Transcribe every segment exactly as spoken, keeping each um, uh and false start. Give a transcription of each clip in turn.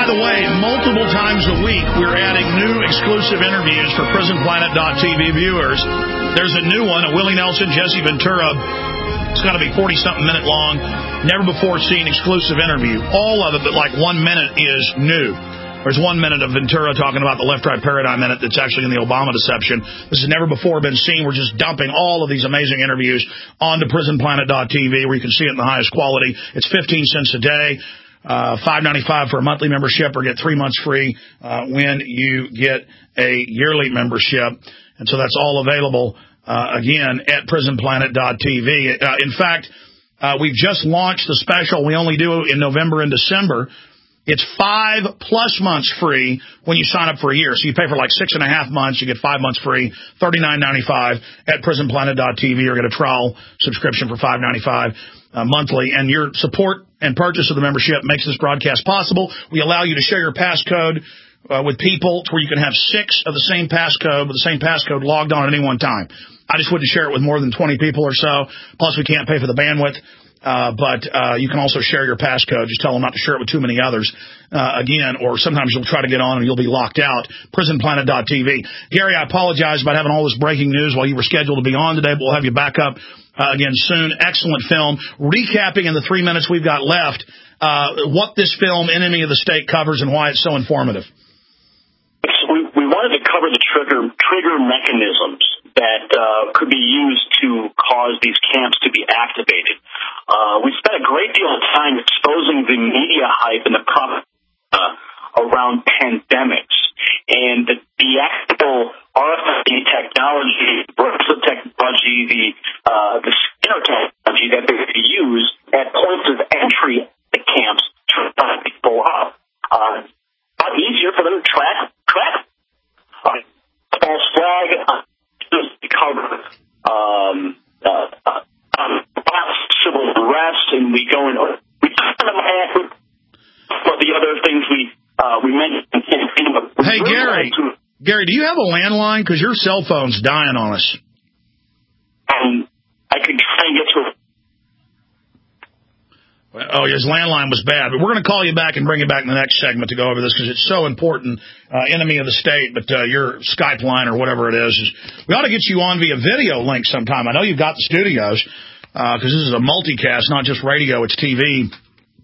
by the way, multiple times a week, we're adding new exclusive interviews for prison planet dot T V viewers. There's a new one, a Willie Nelson, Jesse Ventura. It's got to be forty-something minute long, never before seen exclusive interview. All of it, but like one minute is new. There's one minute of Ventura talking about the left-right paradigm minute that's actually in the Obama deception. This has never before been seen. We're just dumping all of these amazing interviews onto prison planet dot T V where you can see it in the highest quality. It's fifteen cents a day. Uh, five ninety-five for a monthly membership, or get three months free uh, when you get a yearly membership. And so that's all available, uh, again, at prison planet dot T V. Uh, in fact, uh, we've just launched the special we only do in November and December. It's five plus months free when you sign up for a year. So you pay for like six and a half months. You get five months free, thirty-nine ninety-five at prison planet dot T V, or get a trial subscription for five ninety-five uh, monthly. And your support and purchase of the membership makes this broadcast possible. We allow you to share your passcode uh, with people to where you can have six of the same passcode with the same passcode logged on at any one time. I just wouldn't share it with more than twenty people or so. Plus, we can't pay for the bandwidth. Uh, but uh, you can also share your passcode. Just tell them not to share it with too many others. Uh, again, or sometimes you'll try to get on and you'll be locked out. prison planet dot T V. Gary, I apologize about having all this breaking news while you were scheduled to be on today, but we'll have you back up uh, again soon. Excellent film. Recapping in the three minutes we've got left uh, what this film, Enemy of the State, covers and why it's so informative. We, we wanted to cover the trigger trigger mechanisms that uh, could be used to cause these camps to be activated. Uh, we spent a great deal of time exposing the media hype and the propaganda around pandemics, and the, the actual R F I D technology, bracelet technology, the uh, the scanner technology that they use at points of entry at the camps to track people up. Uh, a lot easier for them to track track. Uh, false flag, uh, cover um, uh, uh, um, civil arrest, and we go in. We kind of add what the other things we uh, we mentioned. Hey, Gary, Gary, do you have a landline? Because your cell phone's dying on us. Um, I could try and get to it. Oh, his landline was bad, but we're going to call you back and bring you back in the next segment to go over this because it's so important. Uh, enemy of the state, but uh, your Skype line or whatever it is, is, we ought to get you on via video link sometime. I know you've got the studios because uh, this is a multicast, not just radio, it's T V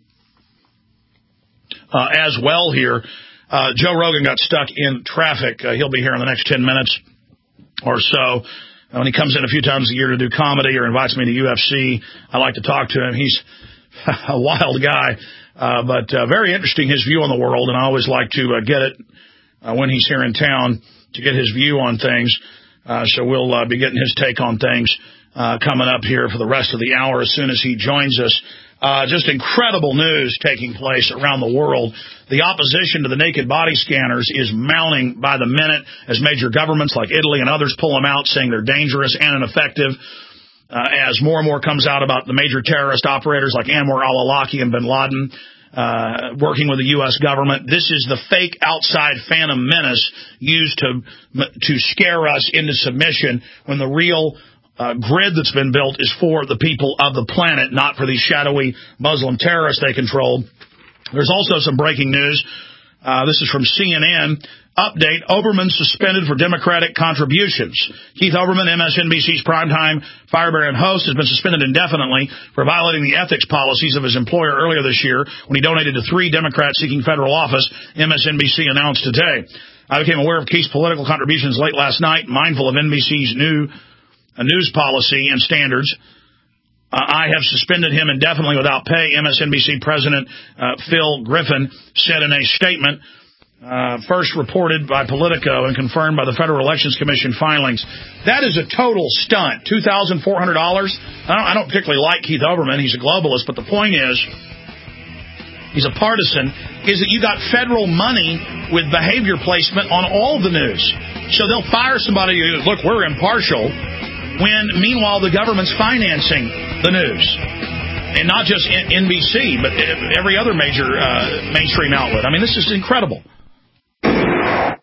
uh, as well here. Uh, Joe Rogan got stuck in traffic. Uh, he'll be here in the next ten minutes or so. When he comes in a few times a year to do comedy or invites me to U F C, I like to talk to him. He's a wild guy, uh, but uh, very interesting, his view on the world, and I always like to uh, get it uh, when he's here in town to get his view on things. Uh, so we'll uh, be getting his take on things uh, coming up here for the rest of the hour as soon as he joins us. Uh, just incredible news taking place around the world. The opposition to the naked body scanners is mounting by the minute as major governments like Italy and others pull them out, saying they're dangerous and ineffective. Uh, as more and more comes out about the major terrorist operators like Anwar al-Awlaki and bin Laden uh, working with the U S government. This is the fake outside phantom menace used to to scare us into submission when the real uh, grid that's been built is for the people of the planet, not for these shadowy Muslim terrorists they control. There's also some breaking news. Uh, this is from C N N. Update, Oberman suspended for Democratic contributions. Keith Olbermann, M S N B C's primetime firebrand host, has been suspended indefinitely for violating the ethics policies of his employer earlier this year when he donated to three Democrats seeking federal office, M S N B C announced today. I became aware of Keith's political contributions late last night, mindful of N B C's new uh, news policy and standards. Uh, I have suspended him indefinitely without pay, M S N B C President uh, Phil Griffin said in a statement. Uh, first reported by Politico and confirmed by the Federal Elections Commission filings. That is a total stunt. two thousand four hundred dollars. I don't, I don't particularly like Keith Olbermann. He's a globalist. But the point is, he's a partisan, is that you got federal money with behavior placement on all the news. So they'll fire somebody who goes, look, we're impartial, when meanwhile the government's financing the news. And not just N B C, but every other major uh, mainstream outlet. I mean, this is incredible.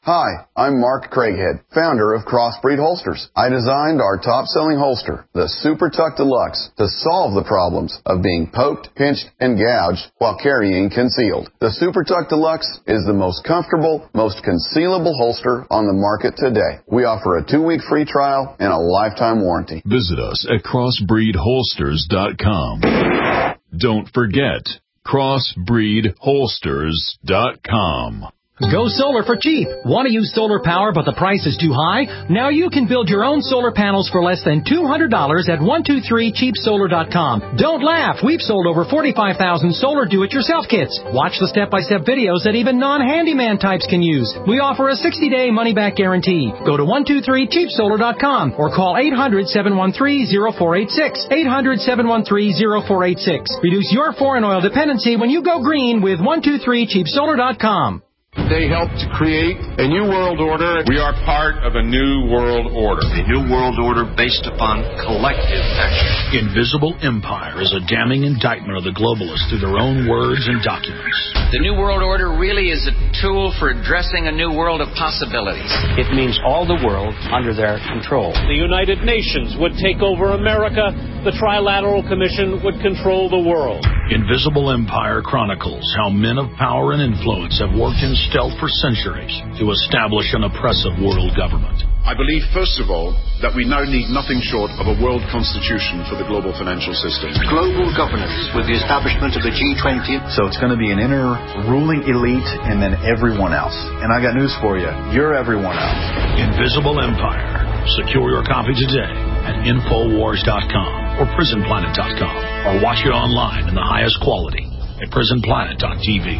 Hi, I'm Mark Craighead, founder of Crossbreed Holsters. I designed our top-selling holster, the Super Tuck Deluxe, to solve the problems of being poked, pinched, and gouged while carrying concealed. The Super Tuck Deluxe is the most comfortable, most concealable holster on the market today. We offer a two-week free trial and a lifetime warranty. Visit us at crossbreed holsters dot com. Don't forget, crossbreed holsters dot com. Go solar for cheap. Want to use solar power but the price is too high? Now you can build your own solar panels for less than two hundred dollars at one two three cheap solar dot com. Don't laugh. We've sold over forty-five thousand solar do-it-yourself kits. Watch the step-by-step videos that even non-handyman types can use. We offer a sixty-day money-back guarantee. Go to one two three cheap solar dot com or call eight hundred, seven one three, zero four eight six. eight hundred, seven one three, zero four eight six. Reduce your foreign oil dependency when you go green with one two three cheap solar dot com. They helped to create a new world order. We are part of a new world order. A new world order based upon collective action. Invisible Empire is a damning indictment of the globalists through their own words and documents. The new world order really is a tool for addressing a new world of possibilities. It means all the world under their control. The United Nations would take over America. The Trilateral Commission would control the world. Invisible Empire chronicles how men of power and influence have worked in stealth for centuries to establish an oppressive world government. I believe, first of all, that we now need nothing short of a world constitution for the global financial system. Global governance with the establishment of the G twenty. So it's going to be an inner ruling elite and then everyone else. And I got news for you. You're everyone else. Invisible Empire. Secure your copy today at infowars dot com or prison planet dot com or watch it online in the highest quality at prison planet dot t v.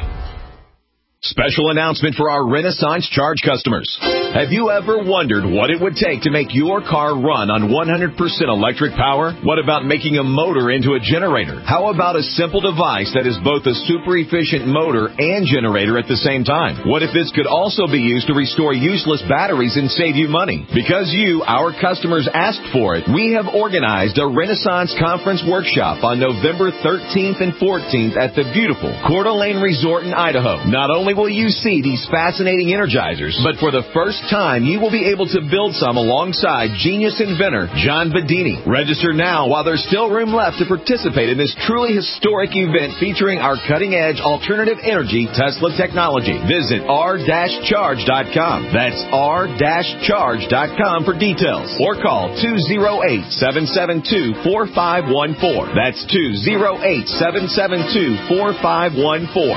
Special announcement for our Renaissance Charge customers. Have you ever wondered what it would take to make your car run on one hundred percent electric power? What about making a motor into a generator? How about a simple device that is both a super efficient motor and generator at the same time? What if this could also be used to restore useless batteries and save you money? Because you, our customers, asked for it, we have organized a Renaissance Conference Workshop on November thirteenth and fourteenth at the beautiful Coeur d'Alene Resort in Idaho. Not only will you see these fascinating energizers, but for the first time, you will be able to build some alongside genius inventor John Bedini. Register now while there's still room left to participate in this truly historic event featuring our cutting-edge alternative energy Tesla technology. Visit r dash charge dot com. That's r dash charge dot com for details. Or call two oh eight, seven seven two, four five one four. That's two oh eight, seven seven two, four five one four.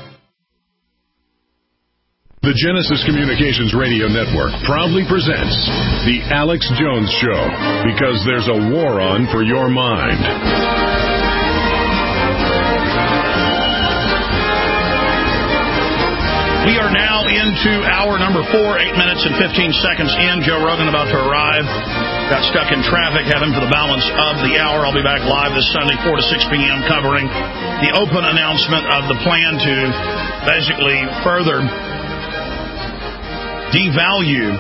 The Genesis Communications Radio Network proudly presents The Alex Jones Show, because there's a war on for your mind. We are now into hour number four, eight minutes and fifteen seconds in. Joe Rogan about to arrive. Got stuck in traffic, have him for the balance of the hour. I'll be back live this Sunday, four to six p.m., covering the open announcement of the plan to basically further devalue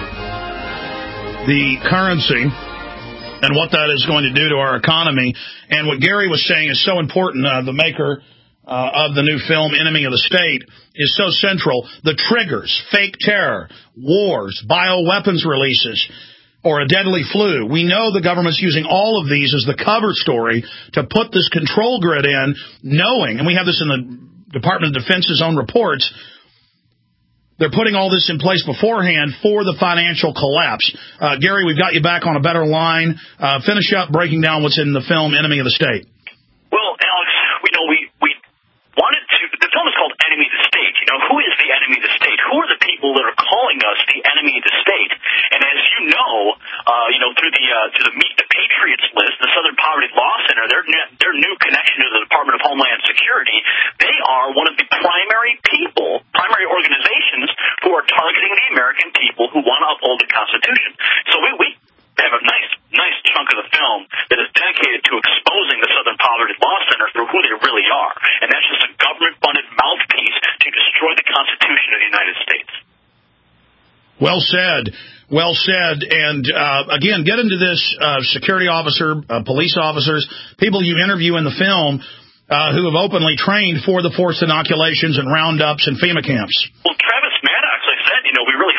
the currency and what that is going to do to our economy. And what Gary was saying is so important. Uh, the maker uh, of the new film, Enemy of the State, is so central. The triggers, fake terror, wars, bioweapons releases, or a deadly flu. We know the government's using all of these as the cover story to put this control grid in, knowing, and we have this in the Department of Defense's own reports, they're putting all this in place beforehand for the financial collapse. Uh, Gary, we've got you back on a better line. Uh, finish up breaking down what's in the film Enemy of the State. Well, Alex, we know we, we wanted to, the film is called Enemy of the State. You know, who is the enemy of the state? Who are the people that are calling us the enemy of the state? And as you know, uh, you know, through the, uh, through the Meet the Patriots list, the Southern Poverty Law Center, their, their new connection to the Department of Homeland Security, they are one of the primary people, primary organizations who are targeting the American people who want to uphold the Constitution. So we, we have a nice, nice chunk of the film that is dedicated to exposing the Southern Poverty Law Center for who they really are. And that's just a government-funded mouthpiece to destroy the Constitution of the United States. Well said. Well said. And, uh, again, get into this uh, security officer, uh, police officers, people you interview in the film uh, who have openly trained for the forced inoculations and roundups and FEMA camps. Well, Travis Maddox, I said, you know, we really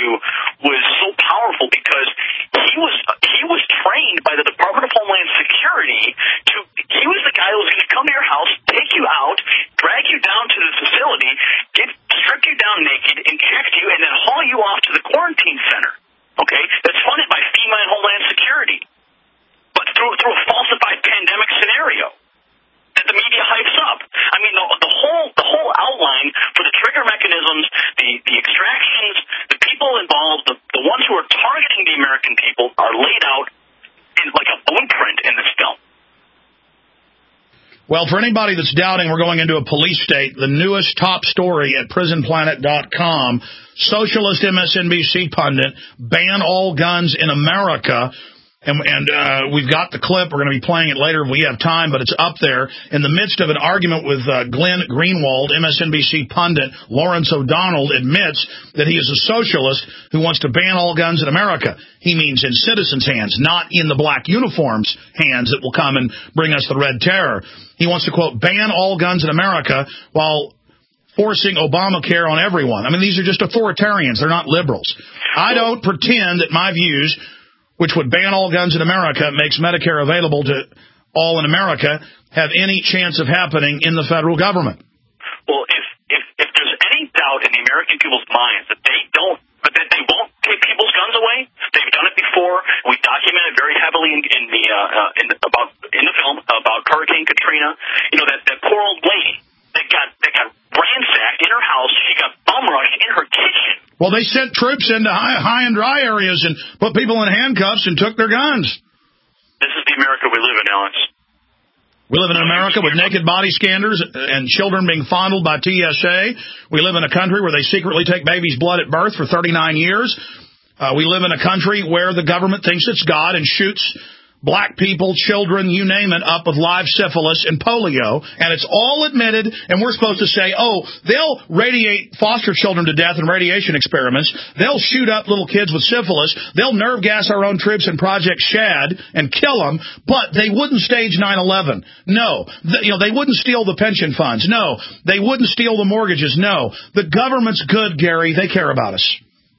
was so powerful because he was he was trained by the Department of Homeland Security to he was the guy who was going to come to your house, take you out, drag you down to the facility, get strip you down naked, inject you, and then haul you off to the quarantine center. Okay, that's funded by FEMA and Homeland Security, but through through a falsified pandemic scenario that the media hypes up. I mean, the, the whole the whole outline for the trigger mechanisms, the the extractions, the people involved, the, the ones who are targeting the American people are laid out in like a blueprint in this film. Well, for anybody that's doubting we're going into a police state, the newest top story at prison planet dot com, socialist M S N B C pundit, ban all guns in America. And, and uh, we've got the clip. We're going to be playing it later if we have time, but it's up there. In the midst of an argument with uh, Glenn Greenwald, M S N B C pundit Lawrence O'Donnell admits that he is a socialist who wants to ban all guns in America. He means in citizens' hands, not in the black uniforms' hands that will come and bring us the red terror. He wants to, quote, ban all guns in America while forcing Obamacare on everyone. I mean, these are just authoritarians. They're not liberals. I don't pretend that my views, which would ban all guns in America, makes Medicare available to all in America, have any chance of happening in the federal government. Well, if if, if there's any doubt in the American people's minds that they don't, but that they won't take people's guns away, they've done it before. We documented very heavily in, in the uh, uh, in the, about in the film about Hurricane Katrina. You know that that poor old lady that got that got ransacked in her house. She got bum rushed in her kitchen. Well, they sent troops into high, high and dry areas and put people in handcuffs and took their guns. This is the America we live in, Alex. We live in an America with naked body scanners and children being fondled by T S A. We live in a country where they secretly take babies' blood at birth for thirty-nine years. Uh, we live in a country where the government thinks it's God and shoots black people, children, you name it, up with live syphilis and polio, and it's all admitted, and we're supposed to say, oh, they'll radiate foster children to death in radiation experiments, they'll shoot up little kids with syphilis, they'll nerve gas our own troops in Project Shad and kill them, but they wouldn't stage nine eleven. No. The, you know, they wouldn't steal the pension funds. No. They wouldn't steal the mortgages. No. The government's good, Gary. They care about us.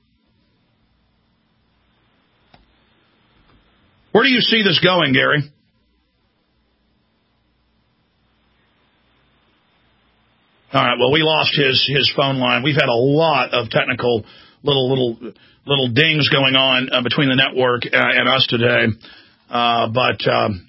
Where do you see this going, Gary? All right, well, we lost his his phone line. We've had a lot of technical little little little dings going on uh, between the network uh, and us today. Uh, but um,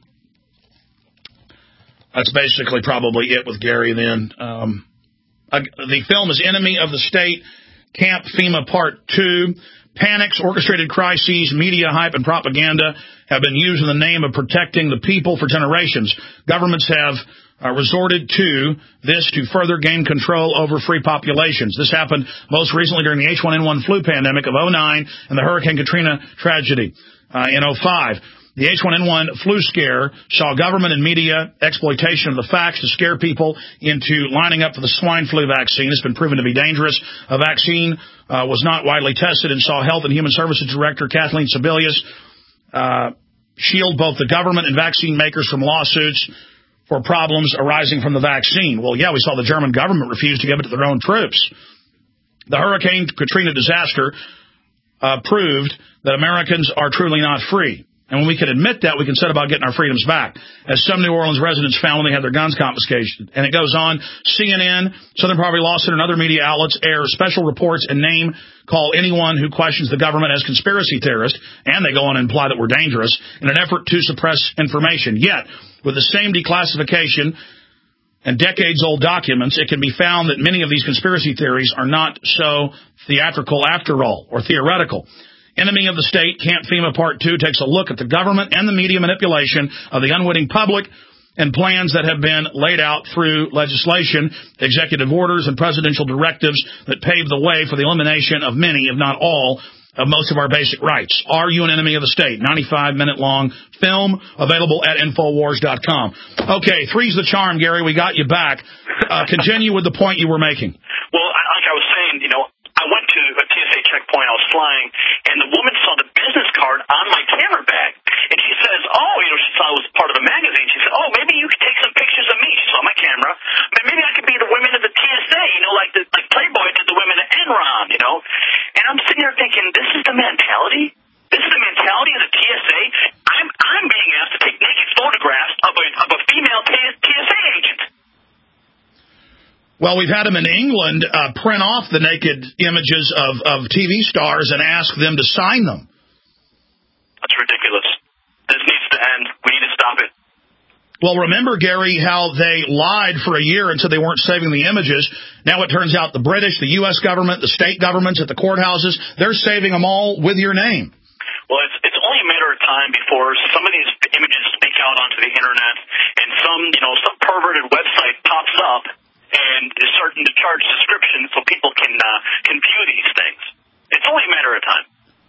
that's basically probably it with Gary then. Um, uh, the film is Enemy of the State, Camp FEMA Part two. Panics, orchestrated crises, media hype, and propaganda have been used in the name of protecting the people for generations. Governments have uh, resorted to this to further gain control over free populations. This happened most recently during the H one N one flu pandemic of oh nine and the Hurricane Katrina tragedy uh, in oh five. The H one N one flu scare saw government and media exploitation of the facts to scare people into lining up for the swine flu vaccine. It's been proven to be dangerous. A vaccine uh, was not widely tested and saw Health and Human Services Director Kathleen Sebelius uh, shield both the government and vaccine makers from lawsuits for problems arising from the vaccine. Well, yeah, we saw the German government refuse to give it to their own troops. The Hurricane Katrina disaster uh, proved that Americans are truly not free. And when we can admit that, we can set about getting our freedoms back, as some New Orleans residents found when they had their guns confiscated. And it goes on. C N N, Southern Poverty Law Center, and other media outlets air special reports and name call anyone who questions the government as conspiracy theorist, and they go on and imply that we're dangerous in an effort to suppress information. Yet, with the same declassification and decades-old documents, it can be found that many of these conspiracy theories are not so theatrical after all, or theoretical. Enemy of the State, Camp FEMA Part two takes a look at the government and the media manipulation of the unwitting public and plans that have been laid out through legislation, executive orders, and presidential directives that pave the way for the elimination of many, if not all, of most of our basic rights. Are you an enemy of the state? ninety-five minute long film available at Infowars dot com. Okay, three's the charm, Gary. We got you back. Uh, continue with the point you were making. Well, like I was saying, you know, I went to a T S A checkpoint. I was flying, and the woman saw the business card on my camera bag. And she says, oh, you know, she saw it was part of a magazine. She said, oh, maybe you could take some pictures of me. She saw my camera. Maybe I could be the women of the T S A, you know, like the like Playboy did the women of Enron, you know. And I'm sitting there thinking, this is the mentality? This is the mentality of the T S A? I'm I'm being asked to take naked photographs of a, of a female T S A agent. Well, we've had them in England uh, print off the naked images of, of T V stars and ask them to sign them. That's ridiculous. This needs to end. We need to stop it. Well, remember, Gary, how they lied for a year and said they weren't saving the images. Now it turns out the British, the U S government, the state governments at the courthouses, they're saving them all with your name. Well, it's, it's only a matter of time before some of these images leak out onto the internet and some, you know, some perverted website pops up and is starting to charge subscriptions so people can uh, can view these things. It's only a matter of time.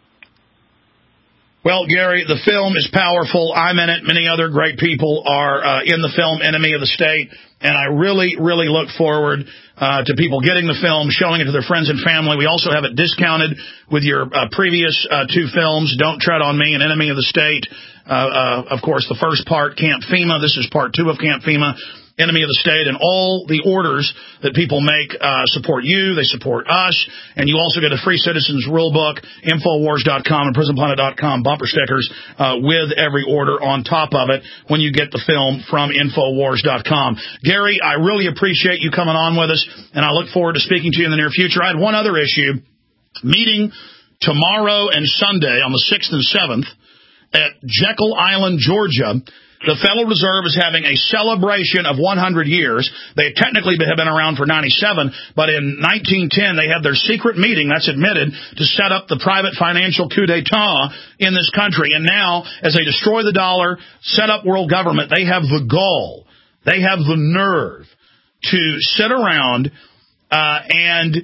Well, Gary, the film is powerful. I'm in it. Many other great people are uh, in the film Enemy of the State. And I really, really look forward uh, to people getting the film, showing it to their friends and family. We also have it discounted with your uh, previous uh, two films, Don't Tread on Me and Enemy of the State. Uh, uh, of course, the first part, Camp FEMA. This is part two of Camp FEMA. Enemy of the State, and all the orders that people make uh, support you, they support us, and you also get a free Citizens Rule Book, Infowars dot com and Prison Planet dot com bumper stickers uh, with every order on top of it when you get the film from Infowars dot com. Gary, I really appreciate you coming on with us, and I look forward to speaking to you in the near future. I had one other issue, meeting tomorrow and Sunday on the sixth and seventh at Jekyll Island, Georgia. The Federal Reserve is having a celebration of one hundred years. They technically have been around for ninety-seven, but in nineteen ten they had their secret meeting, that's admitted, to set up the private financial coup d'etat in this country. And now, as they destroy the dollar, set up world government, they have the gall, they have the nerve to sit around uh, and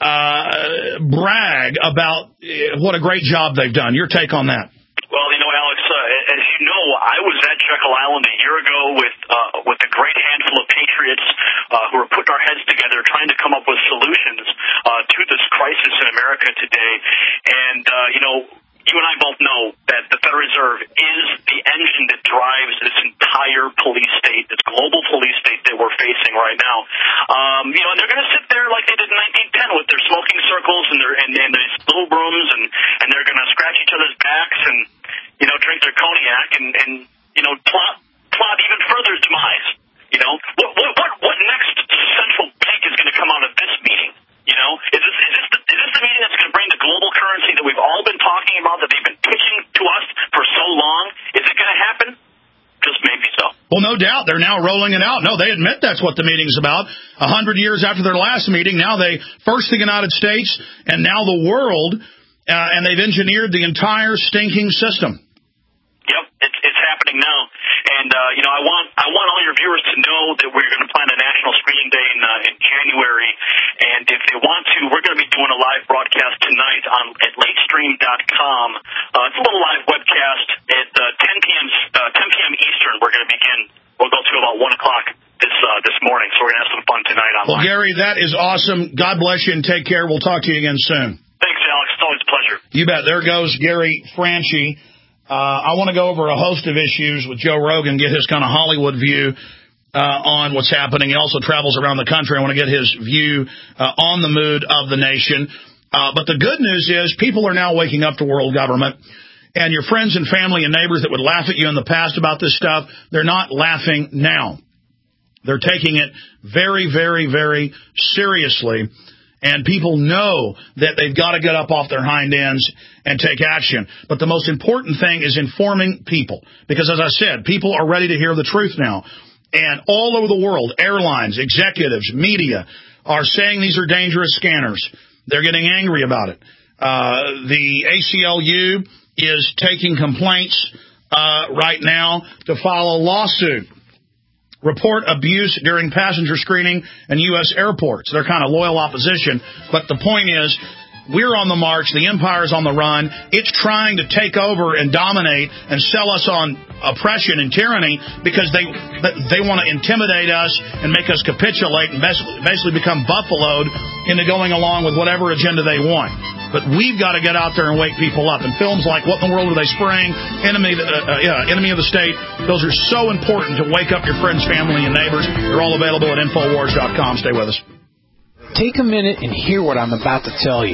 uh, brag about uh, what a great job they've done. Your take on that? Well, you know, Alex, uh, as you know, I was at Jekyll Island a year ago with uh, with a great handful of patriots uh, who are putting our heads together, trying to come up with solutions uh, to this crisis in America today. And, uh, you know, you and I both know that the Federal Reserve is the engine that drives this entire police state, this global police state that we're facing right now. Um, you know, and they're going to sit there like they did in nineteen ten with their smoking circles and their and, and these little rooms, and, and they're going to scratch each other's backs and, you know, drink their cognac and, and you know, plot plot even further demise. You know, what what what, what next central bank is going to come out of this meeting? You know, is this is this the, is this the meeting that's going to bring the global currency that we've all been talking about, that they've been pitching to us for so long? Is it going to happen? Just maybe so. Well, no doubt. They're now rolling it out. No, they admit that's what the meeting's about. A hundred years after their last meeting, now they, first the United States, and now the world, uh, and they've engineered the entire stinking system. Yep, it's it's happening now. And, uh, you know, I want I want all your viewers to know that we're going to plan a national screening day in, uh, in January. And if they want to, we're going to be doing a live broadcast tonight on at late stream dot com. Uh, it's a little live webcast at uh, ten p.m. Uh, ten p.m. Eastern. We're going to begin. We'll go to about one o'clock this uh, this morning. So we're going to have some fun tonight online. Well, Gary, that is awesome. God bless you and take care. We'll talk to you again soon. Thanks, Alex. It's always a pleasure. You bet. There goes Gary Franchi. Uh, I want to go over a host of issues with Joe Rogan, get his kind of Hollywood view uh, on what's happening. He also travels around the country. I want to get his view uh, on the mood of the nation. Uh, but the good news is people are now waking up to world government. And your friends and family and neighbors that would laugh at you in the past about this stuff, they're not laughing now. They're taking it very, very, very seriously. And people know that they've got to get up off their hind ends and take action. But the most important thing is informing people. Because as I said, people are ready to hear the truth now. And all over the world, airlines, executives, media are saying these are dangerous scanners. They're getting angry about it. Uh, the A C L U is taking complaints uh, right now to file a lawsuit. Report abuse during passenger screening in U S airports. They're kind of loyal opposition, but the point is, we're on the march. The empire's on the run. It's trying to take over and dominate and sell us on oppression and tyranny because they they want to intimidate us and make us capitulate and basically become buffaloed into going along with whatever agenda they want. But we've got to get out there and wake people up. And films like What in the World Are They Spraying? Enemy, uh, uh, yeah, Enemy of the State. Those are so important to wake up your friends, family, and neighbors. They're all available at Infowars dot com. Stay with us. Take a minute and hear what I'm about to tell you.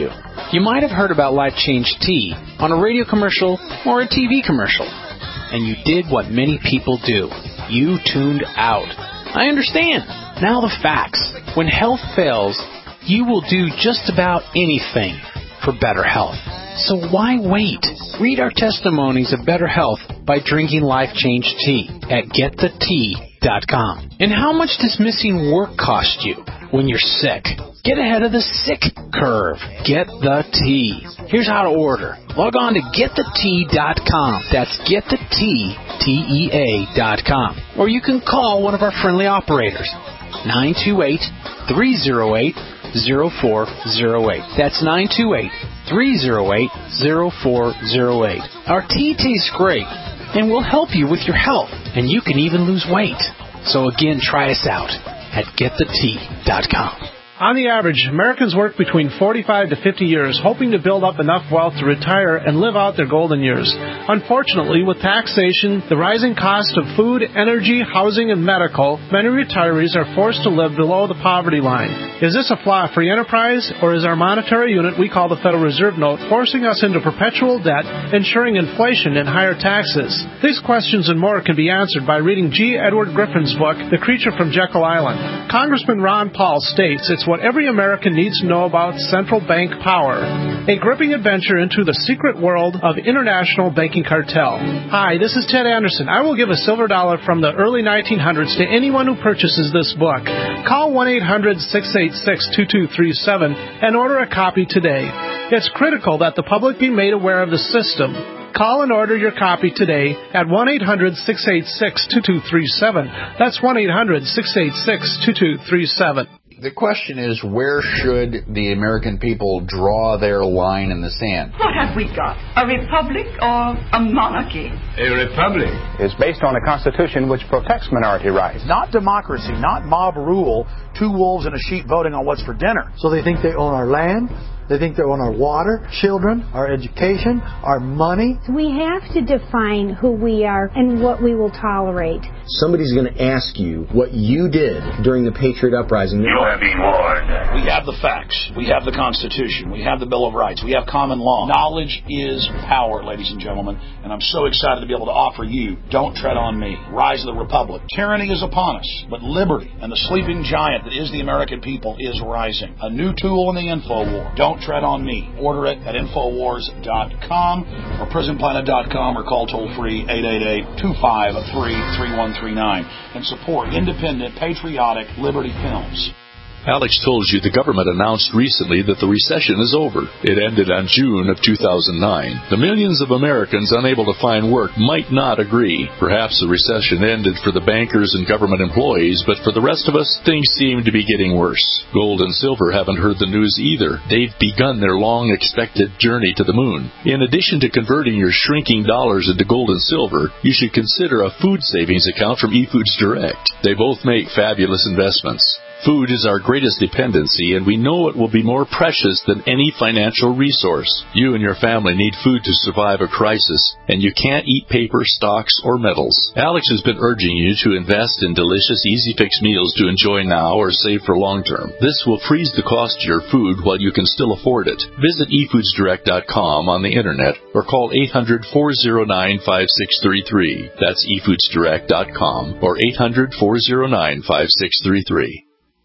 You might have heard about Life Change Tea on a radio commercial or a T V commercial, and you did what many people do. You tuned out. I understand. Now the facts. When health fails, you will do just about anything for better health. So why wait? Read our testimonies of better health by drinking Life Change Tea at get the tea dot com. And how much does missing work cost you when you're sick? Get ahead of the sick curve. Get the tea. Here's how to order. Log on to get the tea dot com. That's get the tea, T E A dot com. Or you can call one of our friendly operators. nine two eight, three oh eight, oh four oh eight. That's nine two eight, three oh eight, oh four oh eight. Our tea tastes great and will help you with your health, and you can even lose weight. So again, try us out at get the tea dot com. On the average, Americans work between forty-five to fifty years, hoping to build up enough wealth to retire and live out their golden years. Unfortunately, with taxation, the rising cost of food, energy, housing, and medical, many retirees are forced to live below the poverty line. Is this a flaw of free enterprise, or is our monetary unit we call the Federal Reserve Note forcing us into perpetual debt, ensuring inflation and higher taxes? These questions and more can be answered by reading G. Edward Griffin's book, The Creature from Jekyll Island. Congressman Ron Paul states it's what every American needs to know about central bank power. A gripping adventure into the secret world of international banking cartel. Hi, this is Ted Anderson. I will give a silver dollar from the early nineteen hundreds to anyone who purchases this book. Call one eight hundred, six eight six, two two three seven and order a copy today. It's critical that the public be made aware of the system. Call and order your copy today at one eight hundred, six eight six, two two three seven. That's one eight hundred, six eight six, two two three seven. The question is, where should the American people draw their line in the sand? What have we got? A republic or a monarchy? A republic is based on a constitution which protects minority rights. Not democracy, not mob rule, two wolves and a sheep voting on what's for dinner. So they think they own our land. They think they own our water, children, our education, our money. We have to define who we are and what we will tolerate. Somebody's going to ask you what you did during the Patriot Uprising. You have been warned. We have the facts. We have the Constitution. We have the Bill of Rights. We have common law. Knowledge is power, ladies and gentlemen. And I'm so excited to be able to offer you Don't Tread on Me, Rise of the Republic. Tyranny is upon us, but liberty and the sleeping giant that is the American people is rising. A new tool in the info war. Don't Tread on Me. Order it at infowars dot com or prison planet dot com or call toll-free eight eight eight, two five three, three one three nine and support independent, patriotic Liberty Films. Alex told you the government announced recently that the recession is over. It ended on June of two thousand nine. The millions of Americans unable to find work might not agree. Perhaps the recession ended for the bankers and government employees, but for the rest of us, things seem to be getting worse. Gold and silver haven't heard the news either. They've begun their long-expected journey to the moon. In addition to converting your shrinking dollars into gold and silver, you should consider a food savings account from eFoods Direct. They both make fabulous investments. Food is our greatest dependency, and we know it will be more precious than any financial resource. You and your family need food to survive a crisis, and you can't eat paper, stocks, or metals. Alex has been urging you to invest in delicious, easy-fix meals to enjoy now or save for long-term. This will freeze the cost of your food while you can still afford it. Visit e foods direct dot com on the internet or call eight hundred, four oh nine, five six three three. That's e foods direct dot com or eight hundred, four oh nine, five six three three.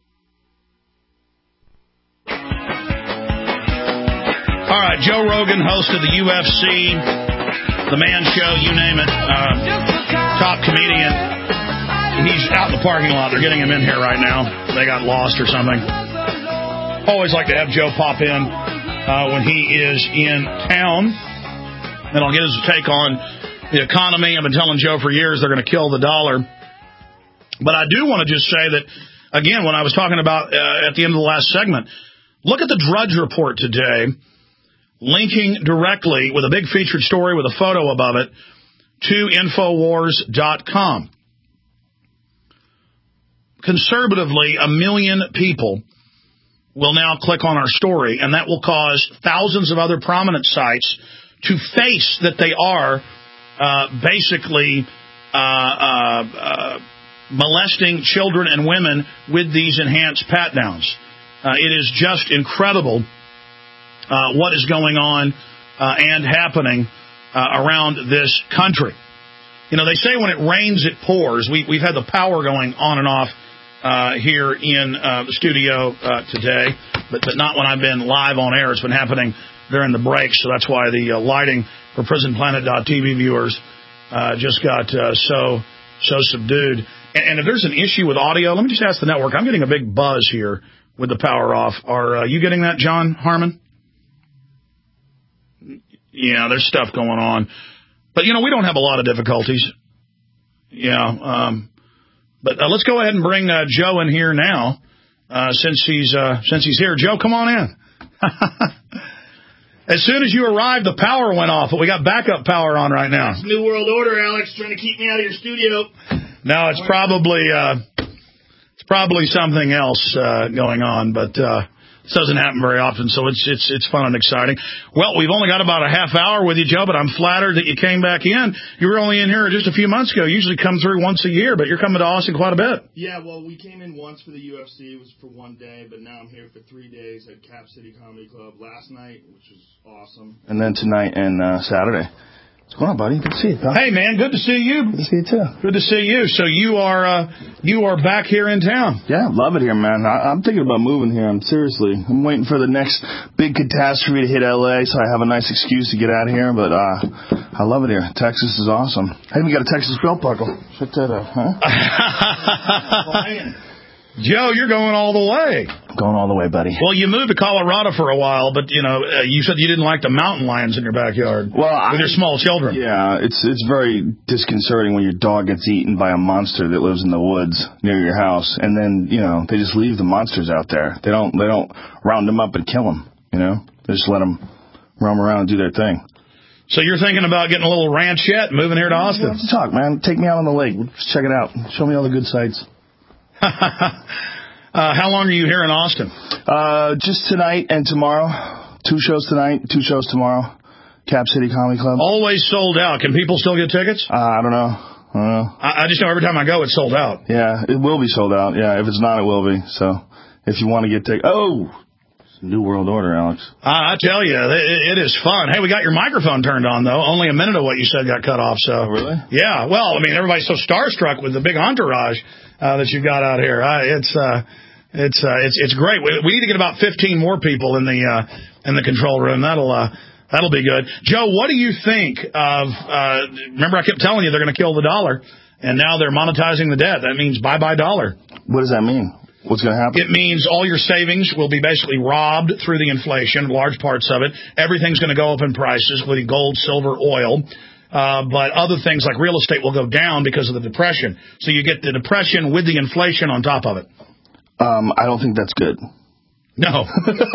All right, Joe Rogan, host of the U F C, The Man Show, you name it, uh, top comedian. He's out in the parking lot. They're getting him in here right now. They got lost or something. Always like to have Joe pop in uh, when he is in town. And I'll get his take on the economy. I've been telling Joe for years they're going to kill the dollar. But I do want to just say that, again, when I was talking about uh, at the end of the last segment, look at the Drudge Report today, linking directly with a big featured story with a photo above it to infowars dot com. Conservatively, a million people will now click on our story, and that will cause thousands of other prominent sites to face that they are uh, basically uh, uh, uh, molesting children and women with these enhanced pat-downs. Uh, it is just incredible uh, what is going on uh, and happening uh, around this country. You know, they say when it rains, it pours. We, we've had the power going on and off uh, here in uh, the studio uh, today, but, but not when I've been live on air. It's been happening during the breaks, so that's why the uh, lighting for prison planet dot t v viewers uh, just got uh, so so subdued. And, and if there's an issue with audio, let me just ask the network. I'm getting a big buzz here with the power off. Are uh, you getting that, John Harmon? Yeah, there's stuff going on. But, you know, we don't have a lot of difficulties. Yeah. Um, but uh, let's go ahead and bring uh, Joe in here now, uh, since he's uh, since he's here. Joe, come on in. As soon as you arrived, the power went off, but we got backup power on right now. It's New World Order, Alex, trying to keep me out of your studio. No, it's probably uh, it's probably something else uh, going on, but uh, this doesn't happen very often, so it's it's it's fun and exciting. Well, we've only got about a half hour with you, Joe, but I'm flattered that you came back in. You were only in here just a few months ago. You usually come through once a year, but you're coming to Austin quite a bit. Yeah, well, we came in once for the U F C. It was for one day, but now I'm here for three days at Cap City Comedy Club last night, which was awesome. And then tonight and uh, Saturday. What's going on, buddy? Good to see you, pal. Hey, man, good to see you. Good to see you, too. Good to see you. So you are uh, you are back here in town. Yeah, love it here, man. I, I'm thinking about moving here. I'm seriously. I'm waiting for the next big catastrophe to hit L A so I have a nice excuse to get out of here. But uh, I love it here. Texas is awesome. Hey, we got a Texas belt buckle. Check that out, huh? Joe, you're going all the way. Going all the way, buddy. Well, you moved to Colorado for a while, but, you know, uh, you said you didn't like the mountain lions in your backyard well, with I, your small children. Yeah, it's it's very disconcerting when your dog gets eaten by a monster that lives in the woods near your house, and then, you know, they just leave the monsters out there. They don't they don't round them up and kill them, you know? They just let them roam around and do their thing. So you're thinking about getting a little ranchette and moving here to Austin? Let's talk, man. Take me out on the lake. Let's check it out. Show me all the good sights. uh, how long are you here in Austin? Uh, just tonight and tomorrow. Two shows tonight, two shows tomorrow. Cap City Comedy Club. Always sold out. Can people still get tickets? Uh, I don't know. I don't know. I, I just know every time I go, it's sold out. Yeah, it will be sold out. Yeah, if it's not, it will be. So if you want to get tickets. Oh! New World Order, Alex. Uh, I tell you, it, it is fun. Hey, we got your microphone turned on, though. Only a minute of what you said got cut off. So, oh, really? Yeah. Well, I mean, everybody's so starstruck with the big entourage uh, that you've got out here. Uh, it's uh, it's uh, it's it's great. We, we need to get about fifteen more people in the uh, in the control room. That'll uh, that'll be good. Joe, what do you think of? Uh, remember, I kept telling you they're going to kill the dollar, and now they're monetizing the debt. That means bye bye dollar. What does that mean? What's going to happen? It means all your savings will be basically robbed through the inflation, large parts of it. Everything's going to go up in prices, including gold, silver, oil. Uh, but other things like real estate will go down because of the depression. So you get the depression with the inflation on top of it. Um, I don't think that's good. No.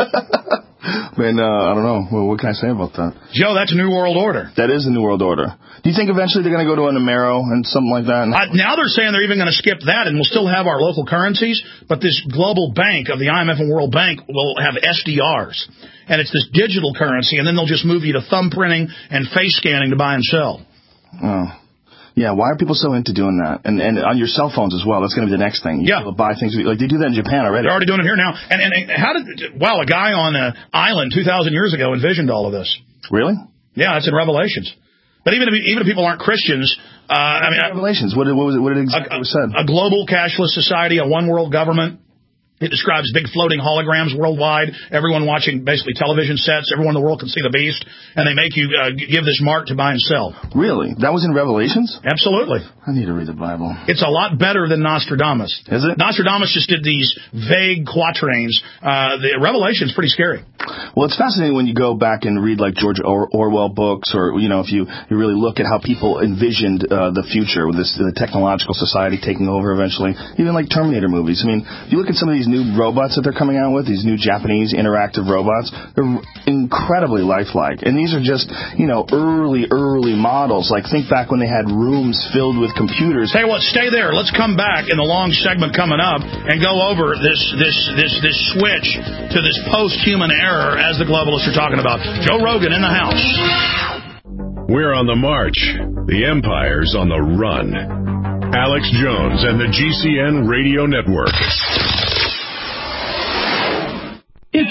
Man, uh, I don't know. Well, what can I say about that? Joe, that's a New World Order. That is a New World Order. Do you think eventually they're going to go to a Numero and something like that? Uh, now they're saying they're even going to skip that, and we'll still have our local currencies, but this global bank of the I M F and World Bank will have S D Rs. And it's this digital currency, and then they'll just move you to thumb printing and face scanning to buy and sell. Oh. Yeah, why are people so into doing that? And and on your cell phones as well. That's going to be the next thing. You yeah. buy things. Like, they do that in Japan already. They're already doing it here now. And, and, and how did, wow, a guy on an island two thousand years ago envisioned all of this. Really? Yeah, it's in Revelations. But even if, even if people aren't Christians, uh, I mean. Revelations, what, what was it, what did it exactly a, said? A global cashless society, a one world government. It describes big floating holograms worldwide, everyone watching basically television sets, everyone in the world can see the beast, and they make you uh, give this mark to buy and sell. Really? That was in Revelations? Absolutely. I need to read the Bible. It's a lot better than Nostradamus. Is it? Nostradamus just did these vague quatrains. Uh, the Revelation's pretty scary. Well, it's fascinating when you go back and read like George or- Orwell books, or, you know, if you, you really look at how people envisioned uh, the future with this the technological society taking over eventually, even like Terminator movies. I mean, if you look at some of these new robots that they're coming out with, these new Japanese interactive robots, they're incredibly lifelike. And these are just, you know, early, early models. Like, think back when they had rooms filled with computers. Tell you what, stay there. Let's come back in the long segment coming up and go over this this this this switch to this post-human error, as the globalists are talking about. Joe Rogan in the house. We're on the march. The empire's on the run. Alex Jones and the G C N Radio Network. It's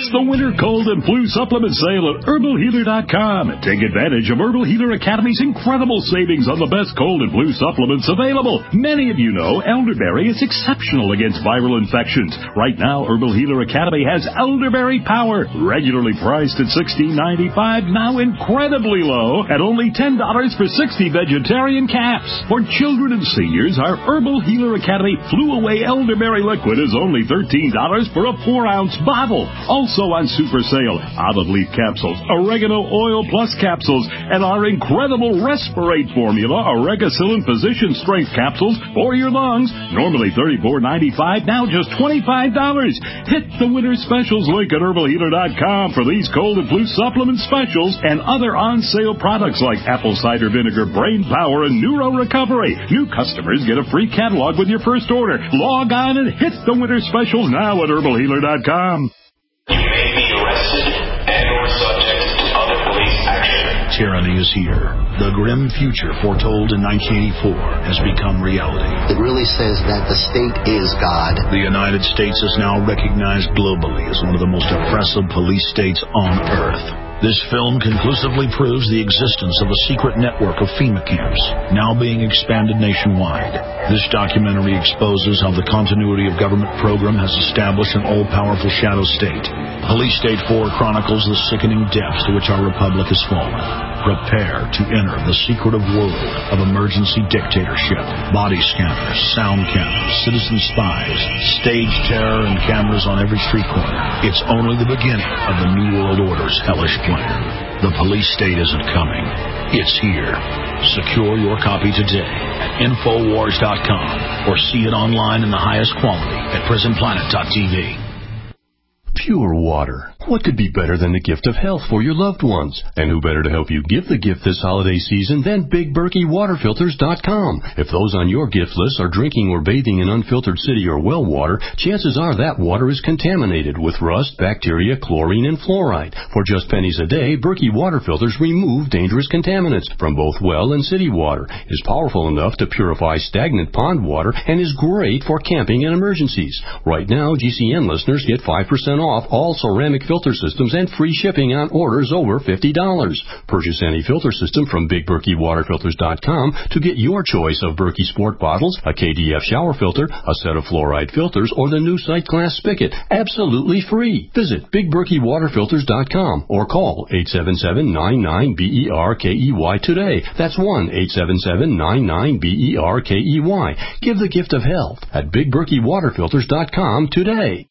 It's the winter cold and flu supplement sale at herbal healer dot com. Take advantage of Herbal Healer Academy's incredible savings on the best cold and flu supplements available. Many of you know elderberry is exceptional against viral infections. Right now, Herbal Healer Academy has Elderberry Power, regularly priced at sixteen ninety-five, now incredibly low at only ten dollars for sixty vegetarian caps. For children and seniors, our Herbal Healer Academy Flew Away Elderberry Liquid is only thirteen dollars for a four ounce bottle. Also on super sale, olive leaf capsules, oregano oil plus capsules, and our incredible Respirate formula, Oregacillin Physician Strength capsules for your lungs. Normally thirty-four ninety-five, now just twenty-five dollars. Hit the winter specials link at herbal healer dot com for these cold and flu supplement specials and other on-sale products like apple cider vinegar, brain power, and neuro recovery. New customers get a free catalog with your first order. Log on and hit the winter specials now at herbal healer dot com. You may be arrested and or subject to other police action. Tyranny is here. The grim future foretold in nineteen eighty-four has become reality. It really says that the state is God. The United States is now recognized globally as one of the most oppressive police states on earth. This film conclusively proves the existence of a secret network of FEMA camps, now being expanded nationwide. This documentary exposes how the continuity of government program has established an all-powerful shadow state. Police State four chronicles the sickening depths to which our republic has fallen. Prepare to enter the secretive world of emergency dictatorship, body scanners, sound cameras, citizen spies, stage terror, and cameras on every street corner. It's only the beginning of the New World Order's hellish plan. The police state isn't coming. It's here. Secure your copy today at infowars dot com or see it online in the highest quality at prison planet dot t v. Pure water. What could be better than the gift of health for your loved ones? And who better to help you give the gift this holiday season than Big Berkey Water Filters dot com? If those on your gift list are drinking or bathing in unfiltered city or well water, chances are that water is contaminated with rust, bacteria, chlorine, and fluoride. For just pennies a day, Berkey Water Filters remove dangerous contaminants from both well and city water, is powerful enough to purify stagnant pond water, and is great for camping and emergencies. Right now, G C N listeners get five percent off all ceramic filters filter systems and free shipping on orders over fifty dollars. Purchase any filter system from Big Berkey Water Filters dot com to get your choice of Berkey Sport bottles, a K D F shower filter, a set of fluoride filters, or the new Sight Glass spigot, absolutely free. Visit Big Berkey Water Filters dot com or call eight seven seven, nine nine, B E R K E Y today. That's one eight seven seven, nine nine, B E R K E Y. Give the gift of health at Big Berkey Water Filters dot com today.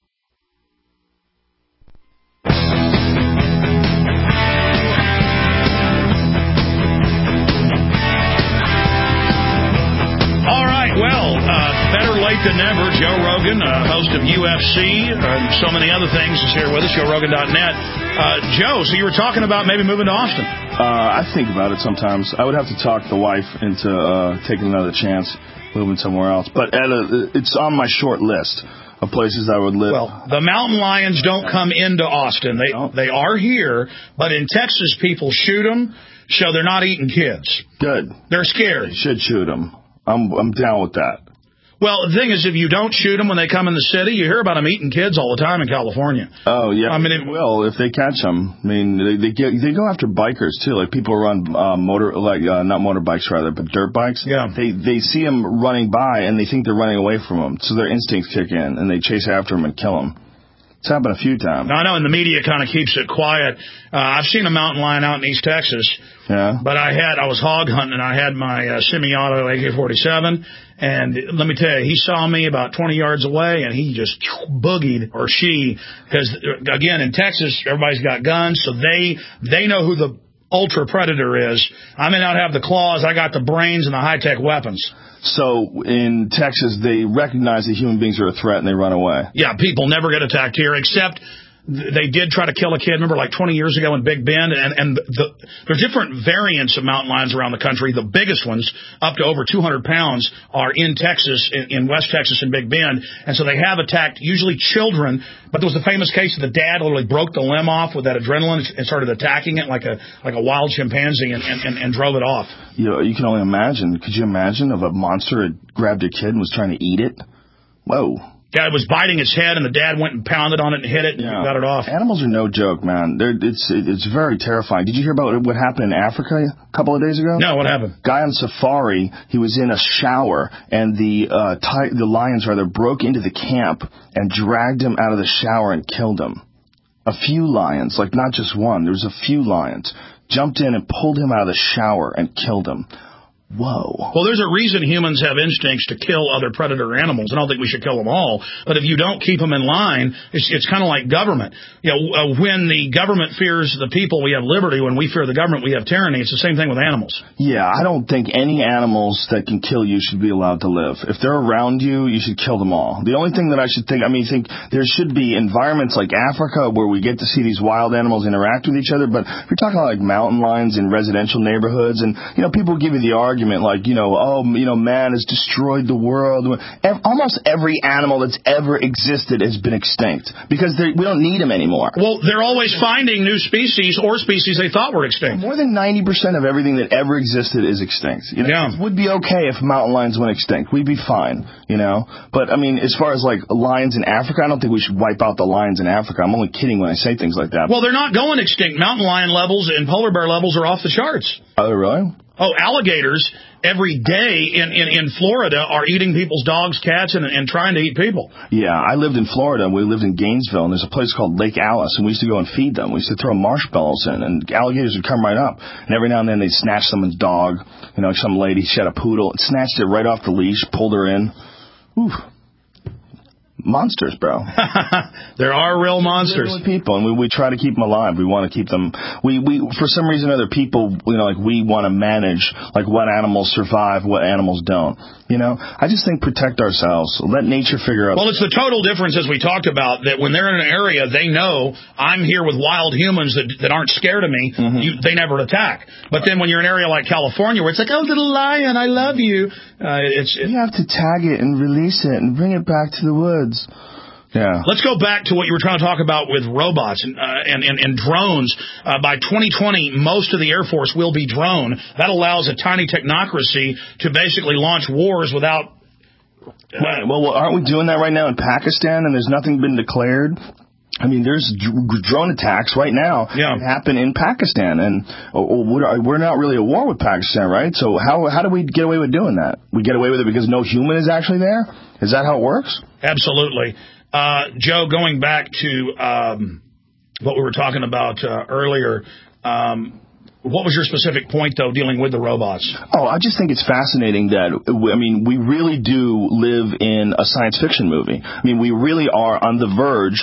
Well, uh, better late than never. Joe Rogan, uh, host of U F C and so many other things, is here with us, joe rogan dot net. Uh, Joe, so you were talking about maybe moving to Austin. Uh, I think about it sometimes. I would have to talk the wife into uh, taking another chance, moving somewhere else. But at a, it's on my short list of places I would live. Well, the mountain lions don't come into Austin. They no. they are here, but in Texas, people shoot them, so they're not eating kids. Good. They're scared. They should shoot them. I'm I'm down with that. Well, the thing is, if you don't shoot them when they come in the city, you hear about them eating kids all the time in California. Oh yeah, I mean, it, well, if they catch them, I mean, they they, get, they go after bikers too. Like people run uh, motor, like uh, not motorbikes rather, but dirt bikes. Yeah, they they see them running by and they think they're running away from them, so their instincts kick in and they chase after them and kill them. It's happened a few times. I know, and the media kind of keeps it quiet. Uh, I've seen a mountain lion out in East Texas. Yeah. But I had, I was hog hunting, and I had my uh, semi-auto A K forty-seven, and let me tell you, he saw me about twenty yards away, and he just boogied, or she, because, again, in Texas, everybody's got guns, so they they know who the ultra predator is. I may not have the claws, I got the brains and the high-tech weapons. So in Texas, they recognize that human beings are a threat and they run away. Yeah, people never get attacked here, except they did try to kill a kid, remember, like twenty years ago in Big Bend. And, and the, there's different variants of mountain lions around the country. The biggest ones, up to over two hundred pounds, are in Texas, in, in West Texas and Big Bend. And so they have attacked usually children. But there was the famous case of the dad literally broke the limb off with that adrenaline and started attacking it like a like a wild chimpanzee and, and, and, and drove it off. You know, you can only imagine. Could you imagine if a monster had grabbed a kid and was trying to eat it? Whoa. guy was biting his head, and the dad went and pounded on it and hit it and Yeah. got it off. Animals are no joke, man. They're, it's it's very terrifying. Did you hear about what happened in Africa a couple of days ago? No, what happened? Guy on safari, he was in a shower, and the uh, ty- the lions rather broke into the camp and dragged him out of the shower and killed him. A few lions, like not just one, there was a few lions, jumped in and pulled him out of the shower and killed him. Whoa. Well, there's a reason humans have instincts to kill other predator animals. I don't think we should kill them all. But if you don't keep them in line, it's, it's kind of like government. You know, uh, when the government fears the people, we have liberty. When we fear the government, we have tyranny. It's the same thing with animals. Yeah, I don't think any animals that can kill you should be allowed to live. If they're around you, you should kill them all. The only thing that I should think, I mean, think there should be environments like Africa where we get to see these wild animals interact with each other. But if you're talking about like mountain lions in residential neighborhoods, and, you know, people give you the argument like, you know, oh, you know, man has destroyed the world. Almost every animal that's ever existed has been extinct because we don't need them anymore. Well, they're always finding new species or species they thought were extinct. More than ninety percent of everything that ever existed is extinct. You know, yeah. It would be okay if mountain lions went extinct. We'd be fine, you know. But, I mean, as far as, like, lions in Africa, I don't think we should wipe out the lions in Africa. I'm only kidding when I say things like that. Well, they're not going extinct. Mountain lion levels and polar bear levels are off the charts. Oh, really? Oh, alligators every day in, in, in Florida are eating people's dogs, cats, and, and trying to eat people. Yeah, I lived in Florida. We lived in Gainesville, and there's a place called Lake Alice, and we used to go and feed them. We used to throw marshmallows in, and alligators would come right up. And every now and then they'd snatch someone's dog. You know, some lady, she had a poodle, snatched it right off the leash, pulled her in. Ooh. Monsters, bro. There are real monsters. They're really people, and we, we try to keep them alive. We want to keep them. We, we for some reason or other, people, you know, like we want to manage like what animals survive, what animals don't. You know, I just think protect ourselves. Let nature figure out. Well, it's the total difference, as we talked about, that when they're in an area, they know I'm here with wild humans that that aren't scared of me. Mm-hmm. You, they never attack. But then when you're in an area like California, where it's like, oh, little lion, I love you. Uh, it's it, you have to tag it and release it and bring it back to the woods. Yeah. Let's go back to what you were trying to talk about with robots and uh, and, and, and drones. Uh, by twenty twenty, most of the Air Force will be drone. That allows a tiny technocracy to basically launch wars without... Uh, right. Well, aren't we doing that right now in Pakistan, and there's nothing been declared? I mean, there's d- drone attacks right now yeah. that happen in Pakistan, and oh, we're not really at war with Pakistan, right? So how how do we get away with doing that? We get away with it because no human is actually there? Is that how it works? Absolutely. Uh, Joe, going back to um, what we were talking about uh, earlier, um, what was your specific point, though, dealing with the robots? Oh, I just think it's fascinating that, I mean, we really do live in a science fiction movie. I mean, we really are on the verge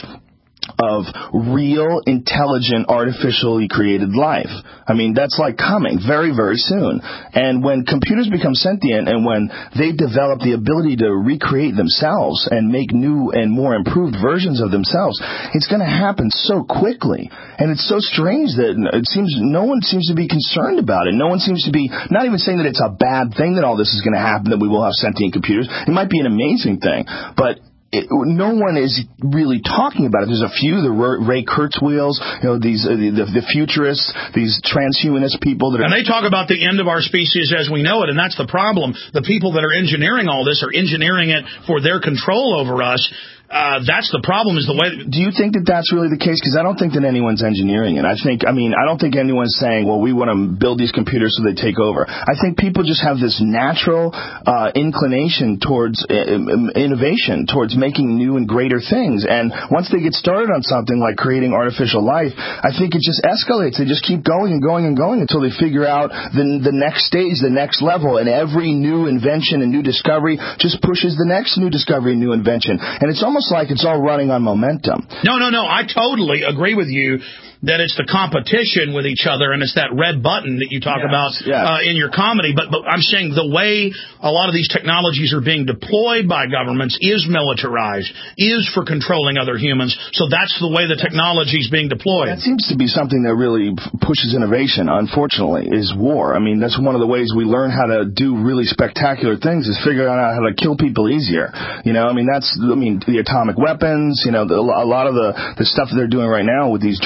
of real, intelligent, artificially created life. I mean, that's like coming very, very soon. And when computers become sentient and when they develop the ability to recreate themselves and make new and more improved versions of themselves, it's going to happen so quickly. And it's so strange that it seems no one seems to be concerned about it. No one seems to be, not even saying that it's a bad thing that all this is going to happen, that we will have sentient computers. It might be an amazing thing, but It, no one is really talking about it. There's a few, the Ray Kurzweils, you know, these uh, the, the futurists, these transhumanist people that are... And they talk about the end of our species as we know it, and that's the problem. The people that are engineering all this are engineering it for their control over us. Uh, that's the problem, is the way... Do you think that that's really the case? Because I don't think that anyone's engineering it. I think, I mean, I don't think anyone's saying, well, we want to build these computers so they take over. I think people just have this natural uh, inclination towards uh, innovation, towards making new and greater things. And once they get started on something like creating artificial life, I think it just escalates. They just keep going and going and going until they figure out the, the next stage, the next level. And every new invention and new discovery just pushes the next new discovery and new invention. And it's almost like it's all running on momentum. No, no, no. I totally agree with you that it's the competition with each other, and it's that red button that you talk yes, about yes. Uh, in your comedy. But, but I'm saying the way a lot of these technologies are being deployed by governments is militarized, is for controlling other humans. So that's the way the technology is being deployed. That seems to be something that really pushes innovation, unfortunately, is war. I mean, that's one of the ways we learn how to do really spectacular things, is figuring out how to kill people easier. You know, I mean, that's, I mean, the atomic weapons, you know, the, a lot of the, the stuff that they're doing right now with these drones.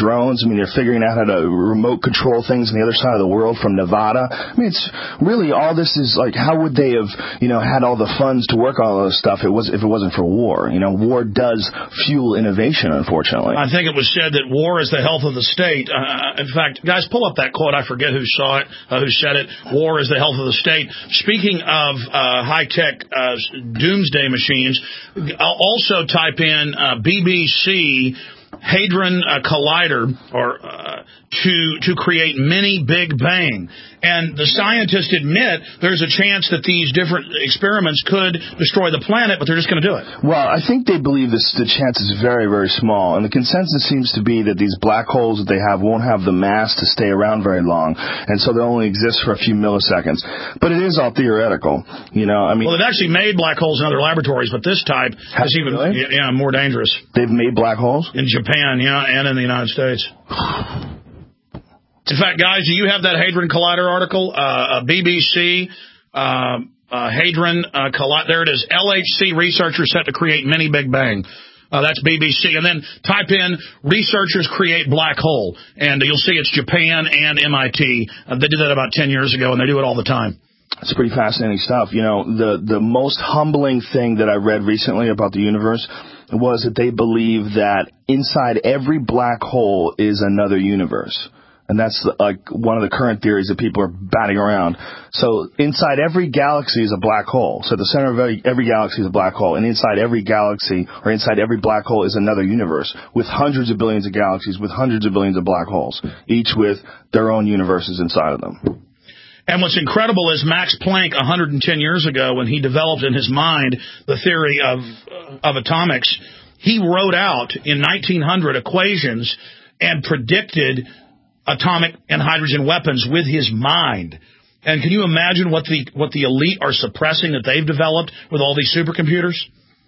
I mean, they're figuring out how to remote control things on the other side of the world from Nevada. I mean, it's really all this is like, how would they have, you know, had all the funds to work on all this stuff? It was if it wasn't for war. You know, war does fuel innovation, unfortunately. I think it was said that war is the health of the state. Uh, in fact, guys, pull up that quote. I forget who saw it, uh, who said it. War is the health of the state. Speaking of uh, high-tech uh, doomsday machines, I'll also type in uh, B B C Hadron uh, Collider or uh, to to create mini Big Bang. And the scientists admit there's a chance that these different experiments could destroy the planet, but they're just going to do it. Well, I think they believe this, the chance is very, very small. And the consensus seems to be that these black holes that they have won't have the mass to stay around very long. And so they'll only exist for a few milliseconds. But it is all theoretical. You know, I mean. Well, they've actually made black holes in other laboratories, but this type is even really? yeah, more dangerous. They've made black holes? In Japan, yeah, and in the United States. In fact, guys, do you have that Hadron Collider article? Uh, B B C, uh, uh, Hadron uh, Collider. There it is. L H C researchers set to create mini Big Bang. Uh, that's B B C. And then type in researchers create black hole. And you'll see it's Japan and M I T. Uh, they did that about ten years ago, and they do it all the time. It's pretty fascinating stuff. You know, the, the most humbling thing that I read recently about the universe was that they believe that inside every black hole is another universe. And that's the, like one of the current theories that people are batting around. So inside every galaxy is a black hole. So the center of every, every galaxy is a black hole. And inside every galaxy or inside every black hole is another universe with hundreds of billions of galaxies, with hundreds of billions of black holes, each with their own universes inside of them. And what's incredible is Max Planck, one hundred ten years ago, when he developed in his mind the theory of, uh, of atomics, he wrote out in nineteen hundred equations and predicted atomic and hydrogen weapons with his mind. And can you imagine what the what the elite are suppressing that they've developed with all these supercomputers?